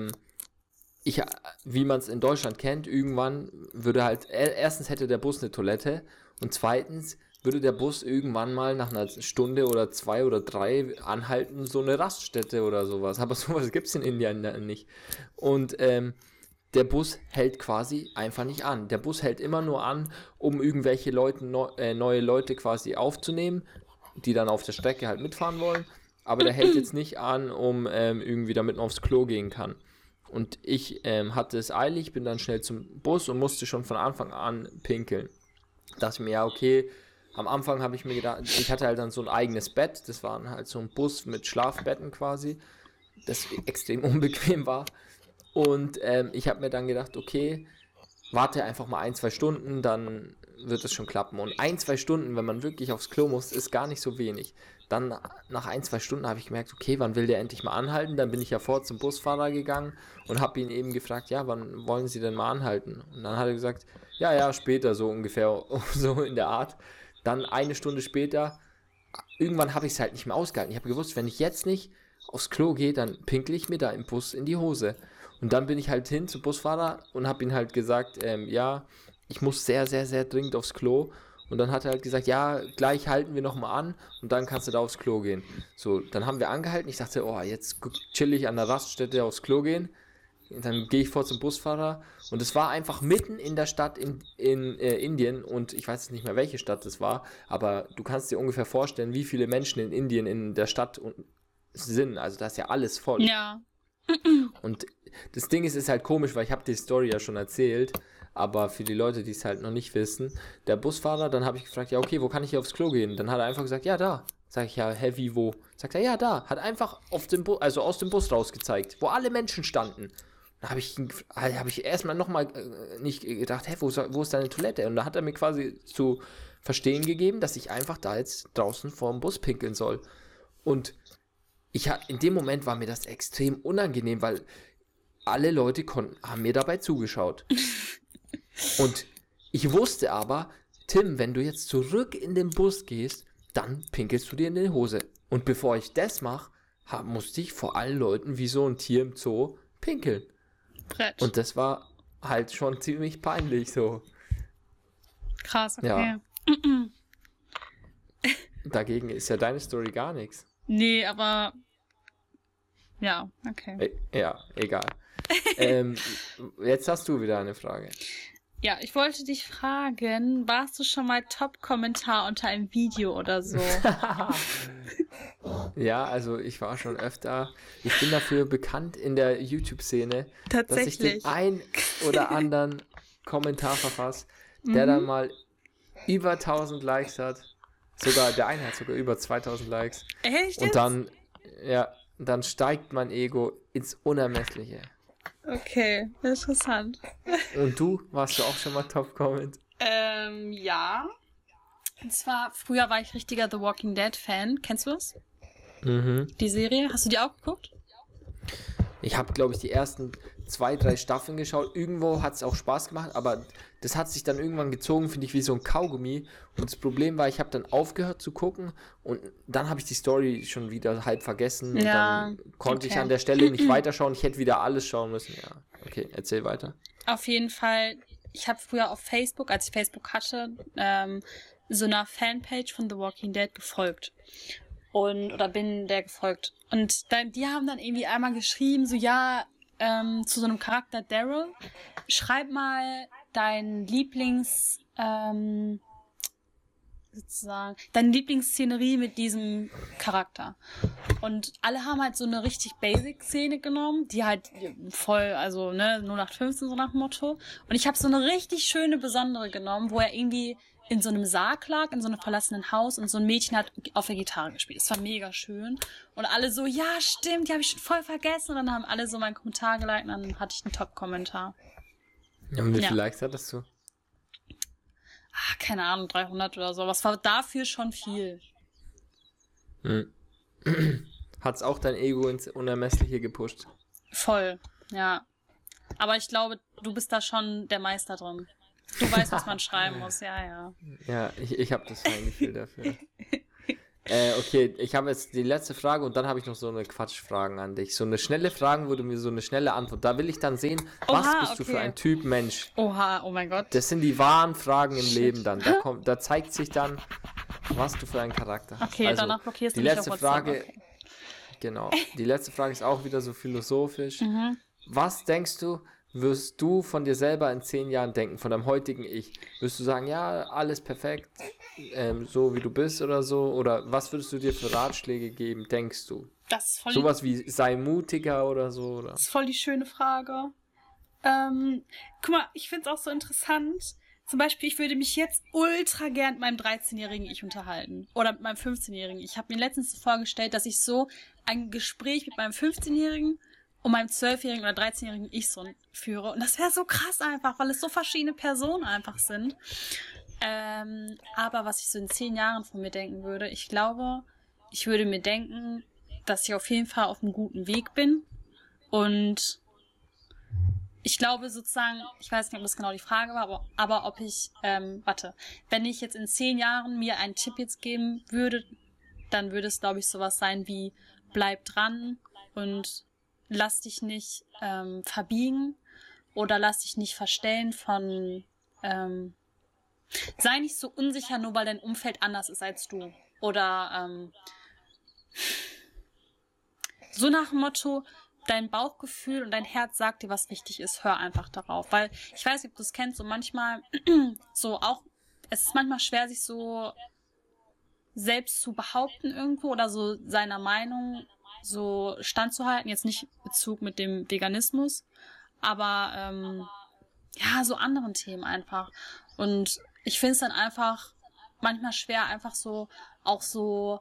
wie man es in Deutschland kennt, irgendwann würde halt, erstens hätte der Bus eine Toilette und zweitens würde der Bus irgendwann mal nach einer Stunde oder 2 oder 3 anhalten, so eine Raststätte oder sowas. Aber sowas gibt es in Indien nicht. Und der Bus hält quasi einfach nicht an. Der Bus hält immer nur an, um irgendwelche neue Leute quasi aufzunehmen, die dann auf der Strecke halt mitfahren wollen. Aber der hält jetzt nicht an, um irgendwie damit man aufs Klo gehen kann. Und ich hatte es eilig, bin dann schnell zum Bus und musste schon von Anfang an pinkeln. Dachte mir, ja, okay, am Anfang habe ich mir gedacht, ich hatte halt dann so ein eigenes Bett, das war halt so ein Bus mit Schlafbetten quasi, das extrem unbequem war. Und ich habe mir dann gedacht, okay, warte einfach mal 1-2 Stunden, dann wird es schon klappen. Und 1-2 Stunden, wenn man wirklich aufs Klo muss, ist gar nicht so wenig. Dann nach 1-2 Stunden habe ich gemerkt, okay, wann will der endlich mal anhalten? Dann bin ich ja zum Busfahrer gegangen und habe ihn eben gefragt, ja, wann wollen Sie denn mal anhalten? Und dann hat er gesagt, ja, später, so ungefähr, so in der Art. Dann 1 Stunde später, irgendwann habe ich es halt nicht mehr ausgehalten. Ich habe gewusst, wenn ich jetzt nicht aufs Klo gehe, dann pinkel ich mir da im Bus in die Hose. Und dann bin ich halt hin zum Busfahrer und habe ihm halt gesagt, ja, ich muss sehr, sehr, sehr dringend aufs Klo. Und dann hat er halt gesagt, ja, gleich halten wir nochmal an und dann kannst du da aufs Klo gehen. So, dann haben wir angehalten. Ich dachte, oh, jetzt chill ich an der Raststätte aufs Klo gehen. Und dann gehe ich vor zum Busfahrer und es war einfach mitten in der Stadt in Indien und ich weiß jetzt nicht mehr, welche Stadt das war, aber du kannst dir ungefähr vorstellen, wie viele Menschen in Indien in der Stadt sind. Also da ist ja alles voll. Ja. Und das Ding ist halt komisch, weil ich habe die Story ja schon erzählt, aber für die Leute, die es halt noch nicht wissen, der Busfahrer, dann habe ich gefragt, ja okay, wo kann ich hier aufs Klo gehen? Dann hat er einfach gesagt, ja da. Sag ich, ja, hä, wie, wo? Sagt er, ja da. Hat einfach auf dem also aus dem Bus rausgezeigt, wo alle Menschen standen. Da habe ich erstmal nochmal nicht gedacht, hä, wo ist deine Toilette? Und da hat er mir quasi zu verstehen gegeben, dass ich einfach da jetzt draußen vor dem Bus pinkeln soll. Und in dem Moment war mir das extrem unangenehm, weil alle Leute haben mir dabei zugeschaut. Und ich wusste aber, Tim, wenn du jetzt zurück in den Bus gehst, dann pinkelst du dir in die Hose. Und bevor ich das mache, musste ich vor allen Leuten wie so ein Tier im Zoo pinkeln. Brett. Und das war halt schon ziemlich peinlich so. Krass, okay. Ja. Dagegen ist ja deine Story gar nichts. Nee, aber ja, okay. Ja, egal. Jetzt hast du wieder eine Frage. Ja, ich wollte dich fragen, warst du schon mal Top-Kommentar unter einem Video oder so? Ja, also ich war schon öfter. Ich bin dafür bekannt in der YouTube-Szene, dass ich den ein oder anderen Kommentar verfasse, der dann mal über 1000 Likes hat. Sogar der eine hat sogar über 2000 Likes. Echt? Und dann steigt mein Ego ins Unermessliche. Okay, interessant. Und du, warst du auch schon mal Top-Comment? Ja. Und zwar, früher war ich richtiger The Walking Dead-Fan. Kennst du das? Mhm. Die Serie? Hast du die auch geguckt? Ich habe, glaube ich, die ersten 2, 3 Staffeln geschaut. Irgendwo hat es auch Spaß gemacht, aber das hat sich dann irgendwann gezogen, finde ich, wie so ein Kaugummi. Und das Problem war, ich habe dann aufgehört zu gucken und dann habe ich die Story schon wieder halb vergessen. Und dann konnte ich an der Stelle nicht weiterschauen. Ich hätte wieder alles schauen müssen. Ja, okay, erzähl weiter. Auf jeden Fall, ich habe früher auf Facebook, als ich Facebook hatte, so einer Fanpage von The Walking Dead gefolgt. Oder bin der gefolgt. Und die haben dann irgendwie einmal geschrieben, so zu so einem Charakter Daryl, schreib mal deine Lieblingsszenerie mit diesem Charakter. Und alle haben halt so eine richtig Basic-Szene genommen, die halt voll, also 0815 so nach dem Motto. Und ich habe so eine richtig schöne, besondere genommen, wo er irgendwie in so einem Sarg lag, in so einem verlassenen Haus und so ein Mädchen hat auf der Gitarre gespielt. Das war mega schön. Und alle so, ja, stimmt, die habe ich schon voll vergessen. Und dann haben alle so meinen Kommentar geliked und dann hatte ich einen Top-Kommentar. Ja, und wie viele Likes hattest du? Keine Ahnung, 300 oder so. Aber es war dafür schon viel. Hat's auch dein Ego ins Unermessliche gepusht? Voll, ja. Aber ich glaube, du bist da schon der Meister drin. Du weißt, was man schreiben muss, ja. Ja, ich habe das Feingefühl dafür. Okay, ich habe jetzt die letzte Frage und dann habe ich noch so eine Quatschfragen an dich. So eine schnelle Frage wurde mir so eine schnelle Antwort. Da will ich dann sehen, was bist du für ein Typ Mensch? Oha, oh mein Gott. Das sind die wahren Fragen im Leben dann. Da zeigt sich dann, was du für einen Charakter hast. Okay, also, danach blockierst du die mich letzte auf Frage. Okay. Genau. Die letzte Frage ist auch wieder so philosophisch. Was denkst du, wirst du von dir selber in 10 Jahren denken, von deinem heutigen Ich? Wirst du sagen, ja, alles perfekt, so wie du bist oder so? Oder was würdest du dir für Ratschläge geben, denkst du? Das ist voll sowas wie, sei mutiger oder so? Oder? Das ist voll die schöne Frage. Guck mal, ich find's auch so interessant. Zum Beispiel, ich würde mich jetzt ultra gern mit meinem 13-jährigen Ich unterhalten. Oder mit meinem 15-jährigen. Ich habe mir letztens vorgestellt, dass ich so ein Gespräch mit meinem 15-jährigen und meinem 12-jährigen oder 13-jährigen Ich so führe. Und das wäre so krass einfach, weil es so verschiedene Personen einfach sind. Aber was ich so in 10 Jahren von mir denken würde, ich glaube, ich würde mir denken, dass ich auf jeden Fall auf einem guten Weg bin. Und ich glaube sozusagen, ich weiß nicht, ob das genau die Frage war, aber ob ich, wenn ich jetzt in 10 Jahren mir einen Tipp jetzt geben würde, dann würde es, glaube ich, sowas sein wie, bleib dran und lass dich nicht verbiegen oder lass dich nicht verstellen von sei nicht so unsicher, nur weil dein Umfeld anders ist als du. Oder so nach dem Motto, dein Bauchgefühl und dein Herz sagt dir, was richtig ist, hör einfach darauf. Weil ich weiß nicht, ob du es kennst, so manchmal so auch, es ist manchmal schwer, sich so selbst zu behaupten irgendwo oder so seiner Meinung so standzuhalten. Jetzt nicht in Bezug mit dem Veganismus, aber ja, so anderen Themen einfach. Und ich finde es dann einfach manchmal schwer, einfach so auch so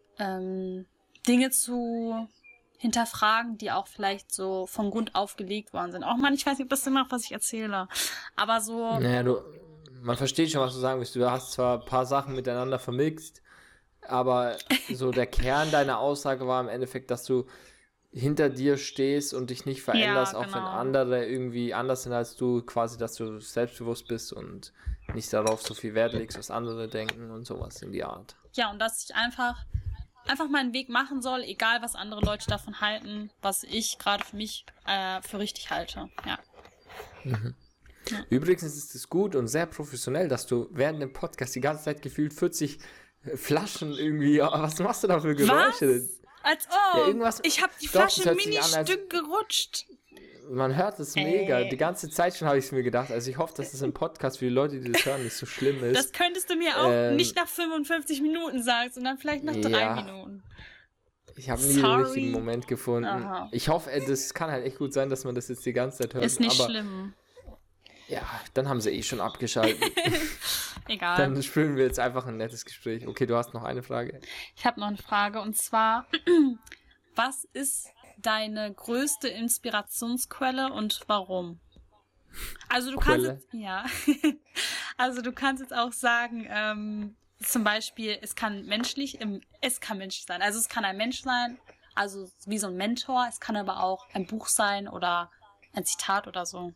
Dinge zu hinterfragen, die auch vielleicht so von Grund auf gelegt worden sind. Auch man, ich weiß nicht, ob das Sinn macht, was ich erzähle. Aber so. Naja, man versteht schon, was du sagen willst. Du hast zwar ein paar Sachen miteinander vermixt, aber so der Kern deiner Aussage war im Endeffekt, dass du hinter dir stehst und dich nicht veränderst, Ja, auch wenn genau. andere irgendwie anders sind als du, quasi, dass du selbstbewusst bist und nicht darauf so viel Wert legst, was andere denken und sowas in die Art. Ja, und dass ich einfach meinen Weg machen soll, egal was andere Leute davon halten, was ich gerade für mich für richtig halte. Ja. Übrigens ist es gut und sehr professionell, dass du während dem Podcast die ganze Zeit gefühlt 40 Flaschen irgendwie, was machst du da für Geräusche? Was? Als ob. Ja, irgendwas, ich habe die doch, Flasche das hört sich an, Mini-Stück gerutscht. Man hört es mega. Die ganze Zeit schon habe ich es mir gedacht. Also ich hoffe, dass es im Podcast für die Leute, die das hören, nicht so schlimm ist. Das könntest du mir auch nicht nach 55 Minuten sagen, sondern vielleicht nach 3 Minuten. Ich habe nie den richtigen Moment gefunden. Aha. Ich hoffe, das kann halt echt gut sein, dass man das jetzt die ganze Zeit hört. Ist nicht schlimm. Ja, dann haben sie eh schon abgeschaltet. Egal. Dann spüren wir jetzt einfach ein nettes Gespräch. Okay, du hast noch eine Frage. Ich habe noch eine Frage und zwar, was ist deine größte Inspirationsquelle und warum? Also du kannst jetzt, also du kannst jetzt auch sagen, zum Beispiel, es kann menschlich sein. Also es kann ein Mensch sein, also wie so ein Mentor. Es kann aber auch ein Buch sein oder ein Zitat oder so.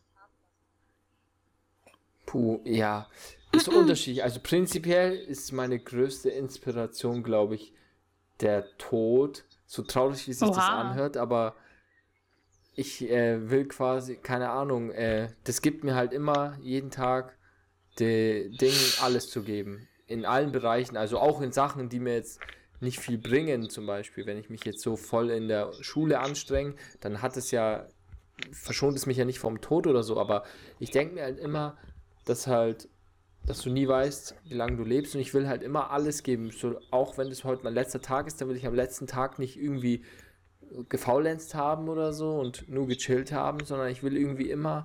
Puh, ja. Ist so unterschiedlich. Also prinzipiell ist meine größte Inspiration, glaube ich, der Tod. So traurig, wie sich das anhört, aber ich will quasi, keine Ahnung, das gibt mir halt immer jeden Tag den Ding, alles zu geben. In allen Bereichen, also auch in Sachen, die mir jetzt nicht viel bringen, zum Beispiel, wenn ich mich jetzt so voll in der Schule anstrenge, dann verschont es mich ja nicht vom Tod oder so, aber ich denke mir halt immer, dass du nie weißt, wie lange du lebst und ich will halt immer alles geben, so, auch wenn das heute mein letzter Tag ist, dann will ich am letzten Tag nicht irgendwie gefaulenzt haben oder so und nur gechillt haben, sondern ich will irgendwie immer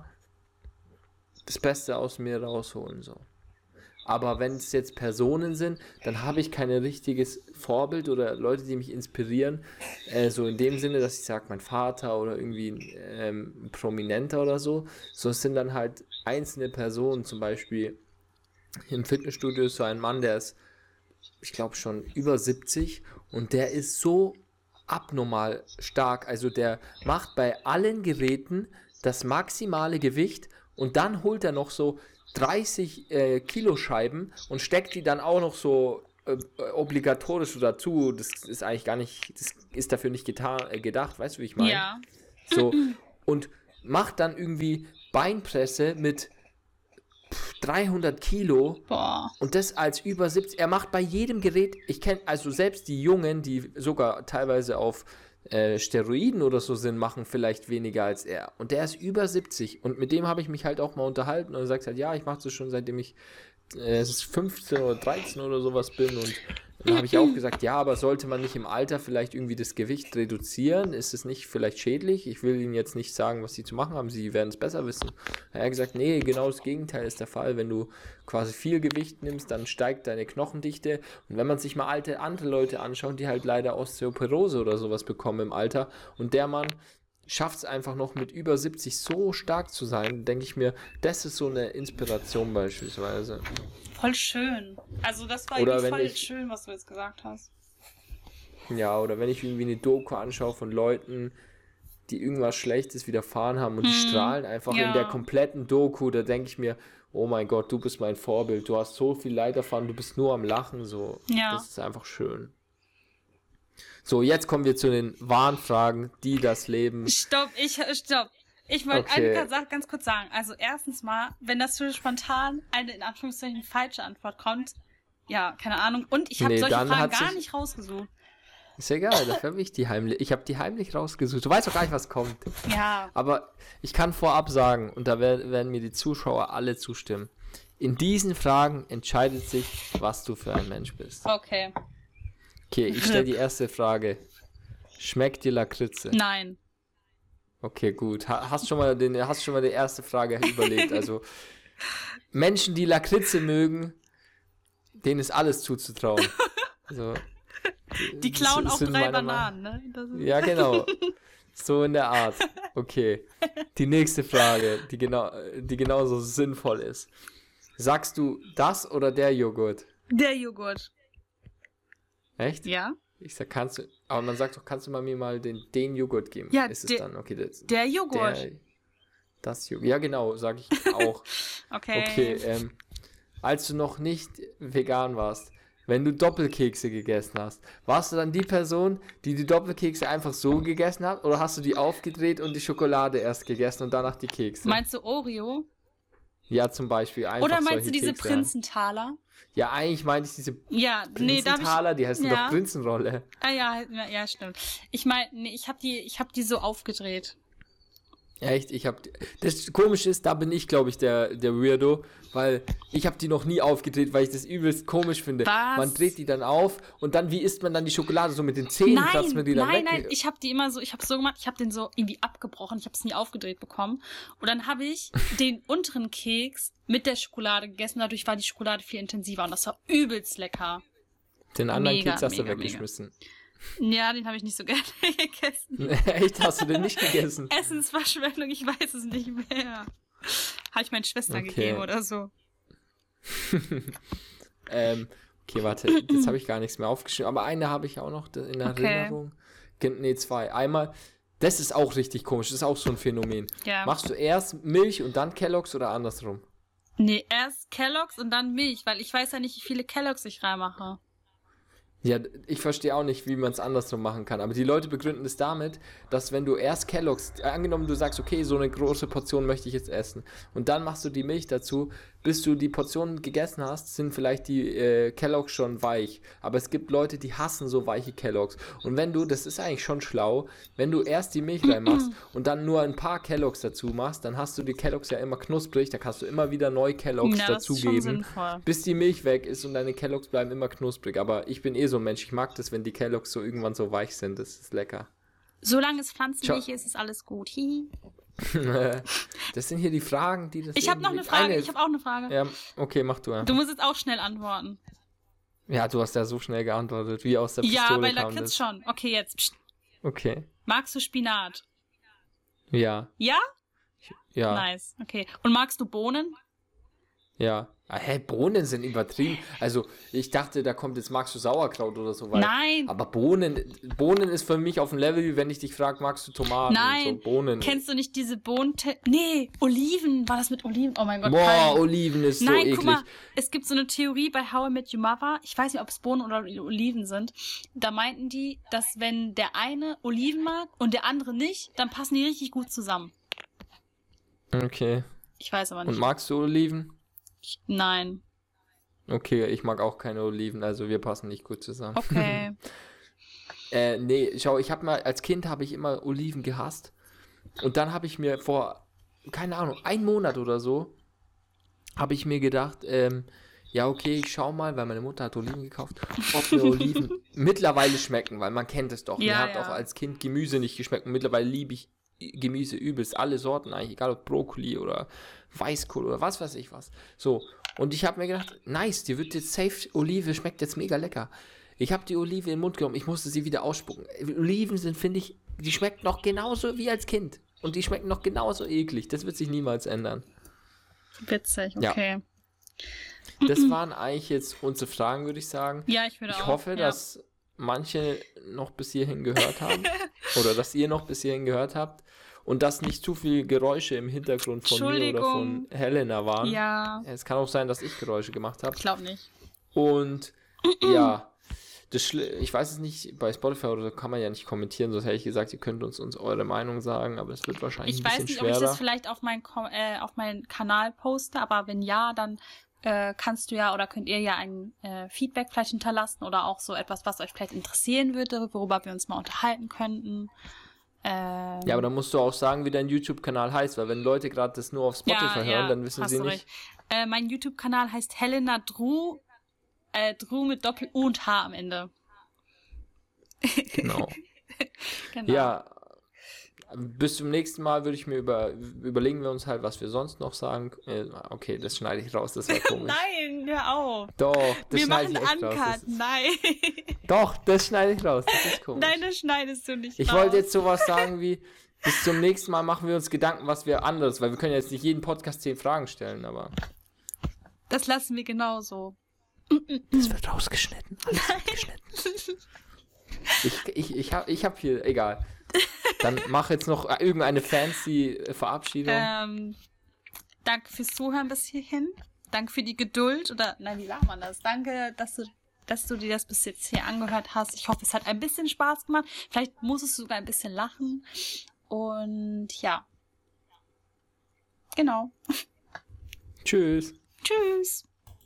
das Beste aus mir rausholen, so. Aber wenn es jetzt Personen sind, dann habe ich kein richtiges Vorbild oder Leute, die mich inspirieren, so in dem Sinne, dass ich sage, mein Vater oder irgendwie ein Prominenter oder so. So, es sind dann halt einzelne Personen, zum Beispiel im Fitnessstudio ist so ein Mann, der ist, ich glaube, schon über 70 und der ist so abnormal stark. Also der macht bei allen Geräten das maximale Gewicht und dann holt er noch so 30 Kilo-Scheiben und steckt die dann auch noch so obligatorisch so dazu. Das ist eigentlich gar nicht, das ist dafür nicht gedacht, weißt du, wie ich meine? Ja. So, und macht dann irgendwie Beinpresse mit 300 Kilo. Boah. Und das als über 70. Er macht bei jedem Gerät, ich kenne also selbst die Jungen, die sogar teilweise auf Steroiden oder so sind, machen vielleicht weniger als er. Und der ist über 70. Und mit dem habe ich mich halt auch mal unterhalten und er sagt halt, ja, ich mache das schon seitdem ich 15 oder 13 oder sowas bin. Und dann habe ich auch gesagt, ja, aber sollte man nicht im Alter vielleicht irgendwie das Gewicht reduzieren? Ist es nicht vielleicht schädlich? Ich will Ihnen jetzt nicht sagen, was Sie zu machen haben. Sie werden es besser wissen. Er hat gesagt, nee, genau das Gegenteil ist der Fall. Wenn du quasi viel Gewicht nimmst, dann steigt deine Knochendichte. Und wenn man sich mal andere Leute anschaut, die halt leider Osteoporose oder sowas bekommen im Alter und der Mann schafft es einfach noch mit über 70 so stark zu sein, denke ich mir, das ist so eine Inspiration beispielsweise. Voll schön. Also das war Oder irgendwie voll schön, was du jetzt gesagt hast. Ja, oder wenn ich irgendwie eine Doku anschaue von Leuten, die irgendwas Schlechtes widerfahren haben und die strahlen einfach in der kompletten Doku, da denke ich mir, oh mein Gott, du bist mein Vorbild, du hast so viel Leid erfahren, du bist nur am Lachen, so. Ja. Das ist einfach schön. So, jetzt kommen wir zu den wahren Fragen, die das Leben... Stopp. Ich wollte eine Sache ganz kurz sagen. Also erstens mal, wenn das so spontan eine in Anführungszeichen falsche Antwort kommt, ja, keine Ahnung. Und ich habe solche Fragen gar nicht rausgesucht. Ist egal, dafür habe ich die heimlich. Ich habe die heimlich rausgesucht. Du weißt doch gar nicht, was kommt. Ja. Aber ich kann vorab sagen, und da werden mir die Zuschauer alle zustimmen, in diesen Fragen entscheidet sich, was du für ein Mensch bist. Okay. Okay, ich stelle die erste Frage. Schmeckt dir Lakritze? Nein. Okay, gut. Hast schon mal die erste Frage überlegt. Also, Menschen, die Lakritze mögen, denen ist alles zuzutrauen. Also, die klauen auch 3 Bananen, ne? Ja, genau. So in der Art. Okay. Die nächste Frage, die genauso sinnvoll ist. Sagst du das oder der Joghurt? Der Joghurt. Echt? Ja. Ich sag, aber man sagt doch, kannst du mir mal den Joghurt geben? Ja, ist es dann, okay, der Joghurt. Das Joghurt. Ja, genau, sag ich auch. Okay. Als du noch nicht vegan warst, wenn du Doppelkekse gegessen hast, warst du dann die Person, die Doppelkekse einfach so gegessen hat, oder hast du die aufgedreht und die Schokolade erst gegessen und danach die Kekse? Meinst du Oreo? Ja, zum Beispiel. Einfach oder meinst du diese Kekse. Prinzentaler? Ja, eigentlich meinte ich diese Prinzentaler, die heißen doch Prinzenrolle. Ah ja, stimmt. Ich meine, ich hab die so aufgedreht. Echt? Das Komische ist, da bin ich, glaube ich, der Weirdo, weil ich habe die noch nie aufgedreht, weil ich das übelst komisch finde. Was? Man dreht die dann auf und dann, wie isst man dann die Schokolade? So mit den Zähnen kratzt man die dann weg? Nein, ich habe so gemacht, ich habe den so irgendwie abgebrochen, ich habe es nie aufgedreht bekommen. Und dann habe ich den unteren Keks mit der Schokolade gegessen, dadurch war die Schokolade viel intensiver und das war übelst lecker. Den anderen Keks hast du weggeschmissen. Ja, den habe ich nicht so gerne gegessen. Echt? Hast du den nicht gegessen? Essensverschwendung, ich weiß es nicht mehr. Habe ich meinen Schwestern gegeben oder so. Okay, warte, jetzt habe ich gar nichts mehr aufgeschrieben. Aber eine habe ich auch noch in Erinnerung. Nee, 2. Einmal, das ist auch richtig komisch, das ist auch so ein Phänomen. Ja. Machst du erst Milch und dann Kellogg's oder andersrum? Nee, erst Kellogg's und dann Milch, weil ich weiß ja nicht, wie viele Kellogg's ich reinmache. Ja, ich verstehe auch nicht, wie man es andersrum machen kann. Aber die Leute begründen es damit, dass wenn du erst Kellogg's, angenommen du sagst, okay, so eine große Portion möchte ich jetzt essen. Und dann machst du die Milch dazu. Bis du die Portion gegessen hast, sind vielleicht die Kellogg's schon weich. Aber es gibt Leute, die hassen so weiche Kellogg's. Und das ist eigentlich schon schlau, wenn du erst die Milch reinmachst und dann nur ein paar Kellogg's dazu machst, dann hast du die Kellogg's ja immer knusprig. Da kannst du immer wieder neu Kellogg's dazugeben, bis die Milch weg ist und deine Kellogg's bleiben immer knusprig. Aber ich bin so ein Mensch, ich mag das, wenn die Kellogg's so irgendwann so weich sind. Das ist lecker. Solange es Pflanzenmilch ist, ist alles gut. Das sind hier die Fragen, die das... Ich habe noch eine Frage, ich habe auch eine Frage. Ja, okay, mach du einfach. Du musst jetzt auch schnell antworten. Ja, du hast ja so schnell geantwortet, wie aus der Pistole kam. Ja, bei Lakritz schon. Okay, jetzt. Psst. Okay. Magst du Spinat? Ja. Ja? Ja. Nice, okay. Und magst du Bohnen? Ja. Bohnen sind übertrieben. Also, ich dachte, da kommt jetzt, magst du Sauerkraut oder so weiter. Nein. Aber Bohnen ist für mich auf dem Level, wie wenn ich dich frage, magst du Tomaten? Nein. Und so. Bohnen. Kennst du nicht diese Bohnen? Nee, Oliven. War das mit Oliven? Oh mein Gott. Boah, Oliven ist so eklig. Guck mal, es gibt so eine Theorie bei How I Met Your Mother. Ich weiß nicht, ob es Bohnen oder Oliven sind. Da meinten die, dass wenn der eine Oliven mag und der andere nicht, dann passen die richtig gut zusammen. Okay. Ich weiß aber nicht. Und magst du Oliven? Nein. Okay, ich mag auch keine Oliven, also wir passen nicht gut zusammen. Okay. Nee, schau, als Kind habe ich immer Oliven gehasst. Und dann habe ich mir vor, keine Ahnung, 1 Monat oder so, habe ich mir gedacht, ja, okay, ich schau mal, weil meine Mutter hat Oliven gekauft, ob mir Oliven mittlerweile schmecken, weil man kennt es doch. Mir hat auch als Kind Gemüse nicht geschmeckt und mittlerweile liebe ich Gemüse übelst, alle Sorten eigentlich, egal ob Brokkoli oder Weißkohl oder was weiß ich was. So, und ich habe mir gedacht, nice, die wird jetzt safe, Olive schmeckt jetzt mega lecker. Ich habe die Olive in den Mund genommen, ich musste sie wieder ausspucken. Oliven sind, finde ich, die schmecken noch genauso wie als Kind. Und die schmecken noch genauso eklig. Das wird sich niemals ändern. Witzig, okay. Ja. Das waren eigentlich jetzt unsere Fragen, würde ich sagen. Ja, ich würde auch. Ich hoffe, dass manche noch bis hierhin gehört haben. Oder dass ihr noch bis hierhin gehört habt. Und dass nicht zu viel Geräusche im Hintergrund von mir oder von Helena waren. Ja. Es kann auch sein, dass ich Geräusche gemacht habe. Ich glaube nicht. Und ja, Ich weiß es nicht, bei Spotify oder so kann man ja nicht kommentieren, sonst hätte ich gesagt, ihr könnt uns eure Meinung sagen, aber es wird wahrscheinlich ein bisschen schwerer. Ich weiß nicht, ob ich das vielleicht auf meinen Kanal poste, aber wenn ja, dann kannst du ja oder könnt ihr ja ein Feedback vielleicht hinterlassen oder auch so etwas, was euch vielleicht interessieren würde, worüber wir uns mal unterhalten könnten. Ja, aber dann musst du auch sagen, wie dein YouTube-Kanal heißt, weil wenn Leute gerade das nur auf Spotify hören, dann wissen sie nicht. Mein YouTube-Kanal heißt Helena Drew, Drew mit Doppel-U und H am Ende. Genau. Ja, bis zum nächsten Mal würde ich mir überlegen wir uns halt, was wir sonst noch sagen. Okay, das schneide ich raus, das war komisch. Nein, hör auf. Doch, das schneide ich echt raus. Nein. Doch, das schneide ich raus, das ist komisch. Nein, das schneidest du nicht raus. Ich wollte jetzt sowas sagen wie, bis zum nächsten Mal machen wir uns Gedanken, was wir anderes, weil wir können jetzt nicht jeden Podcast 10 Fragen stellen, aber... Das lassen wir genauso. Das wird rausgeschnitten, alles wird geschnitten. Ich hab hier, egal. Dann mach jetzt noch irgendeine fancy Verabschiedung. Danke fürs Zuhören bis hierhin. Danke für die Geduld. Wie sagt man das? Danke, dass du dir das bis jetzt hier angehört hast. Ich hoffe, es hat ein bisschen Spaß gemacht. Vielleicht musstest du sogar ein bisschen lachen. Und ja. Genau. Tschüss. Tschüss.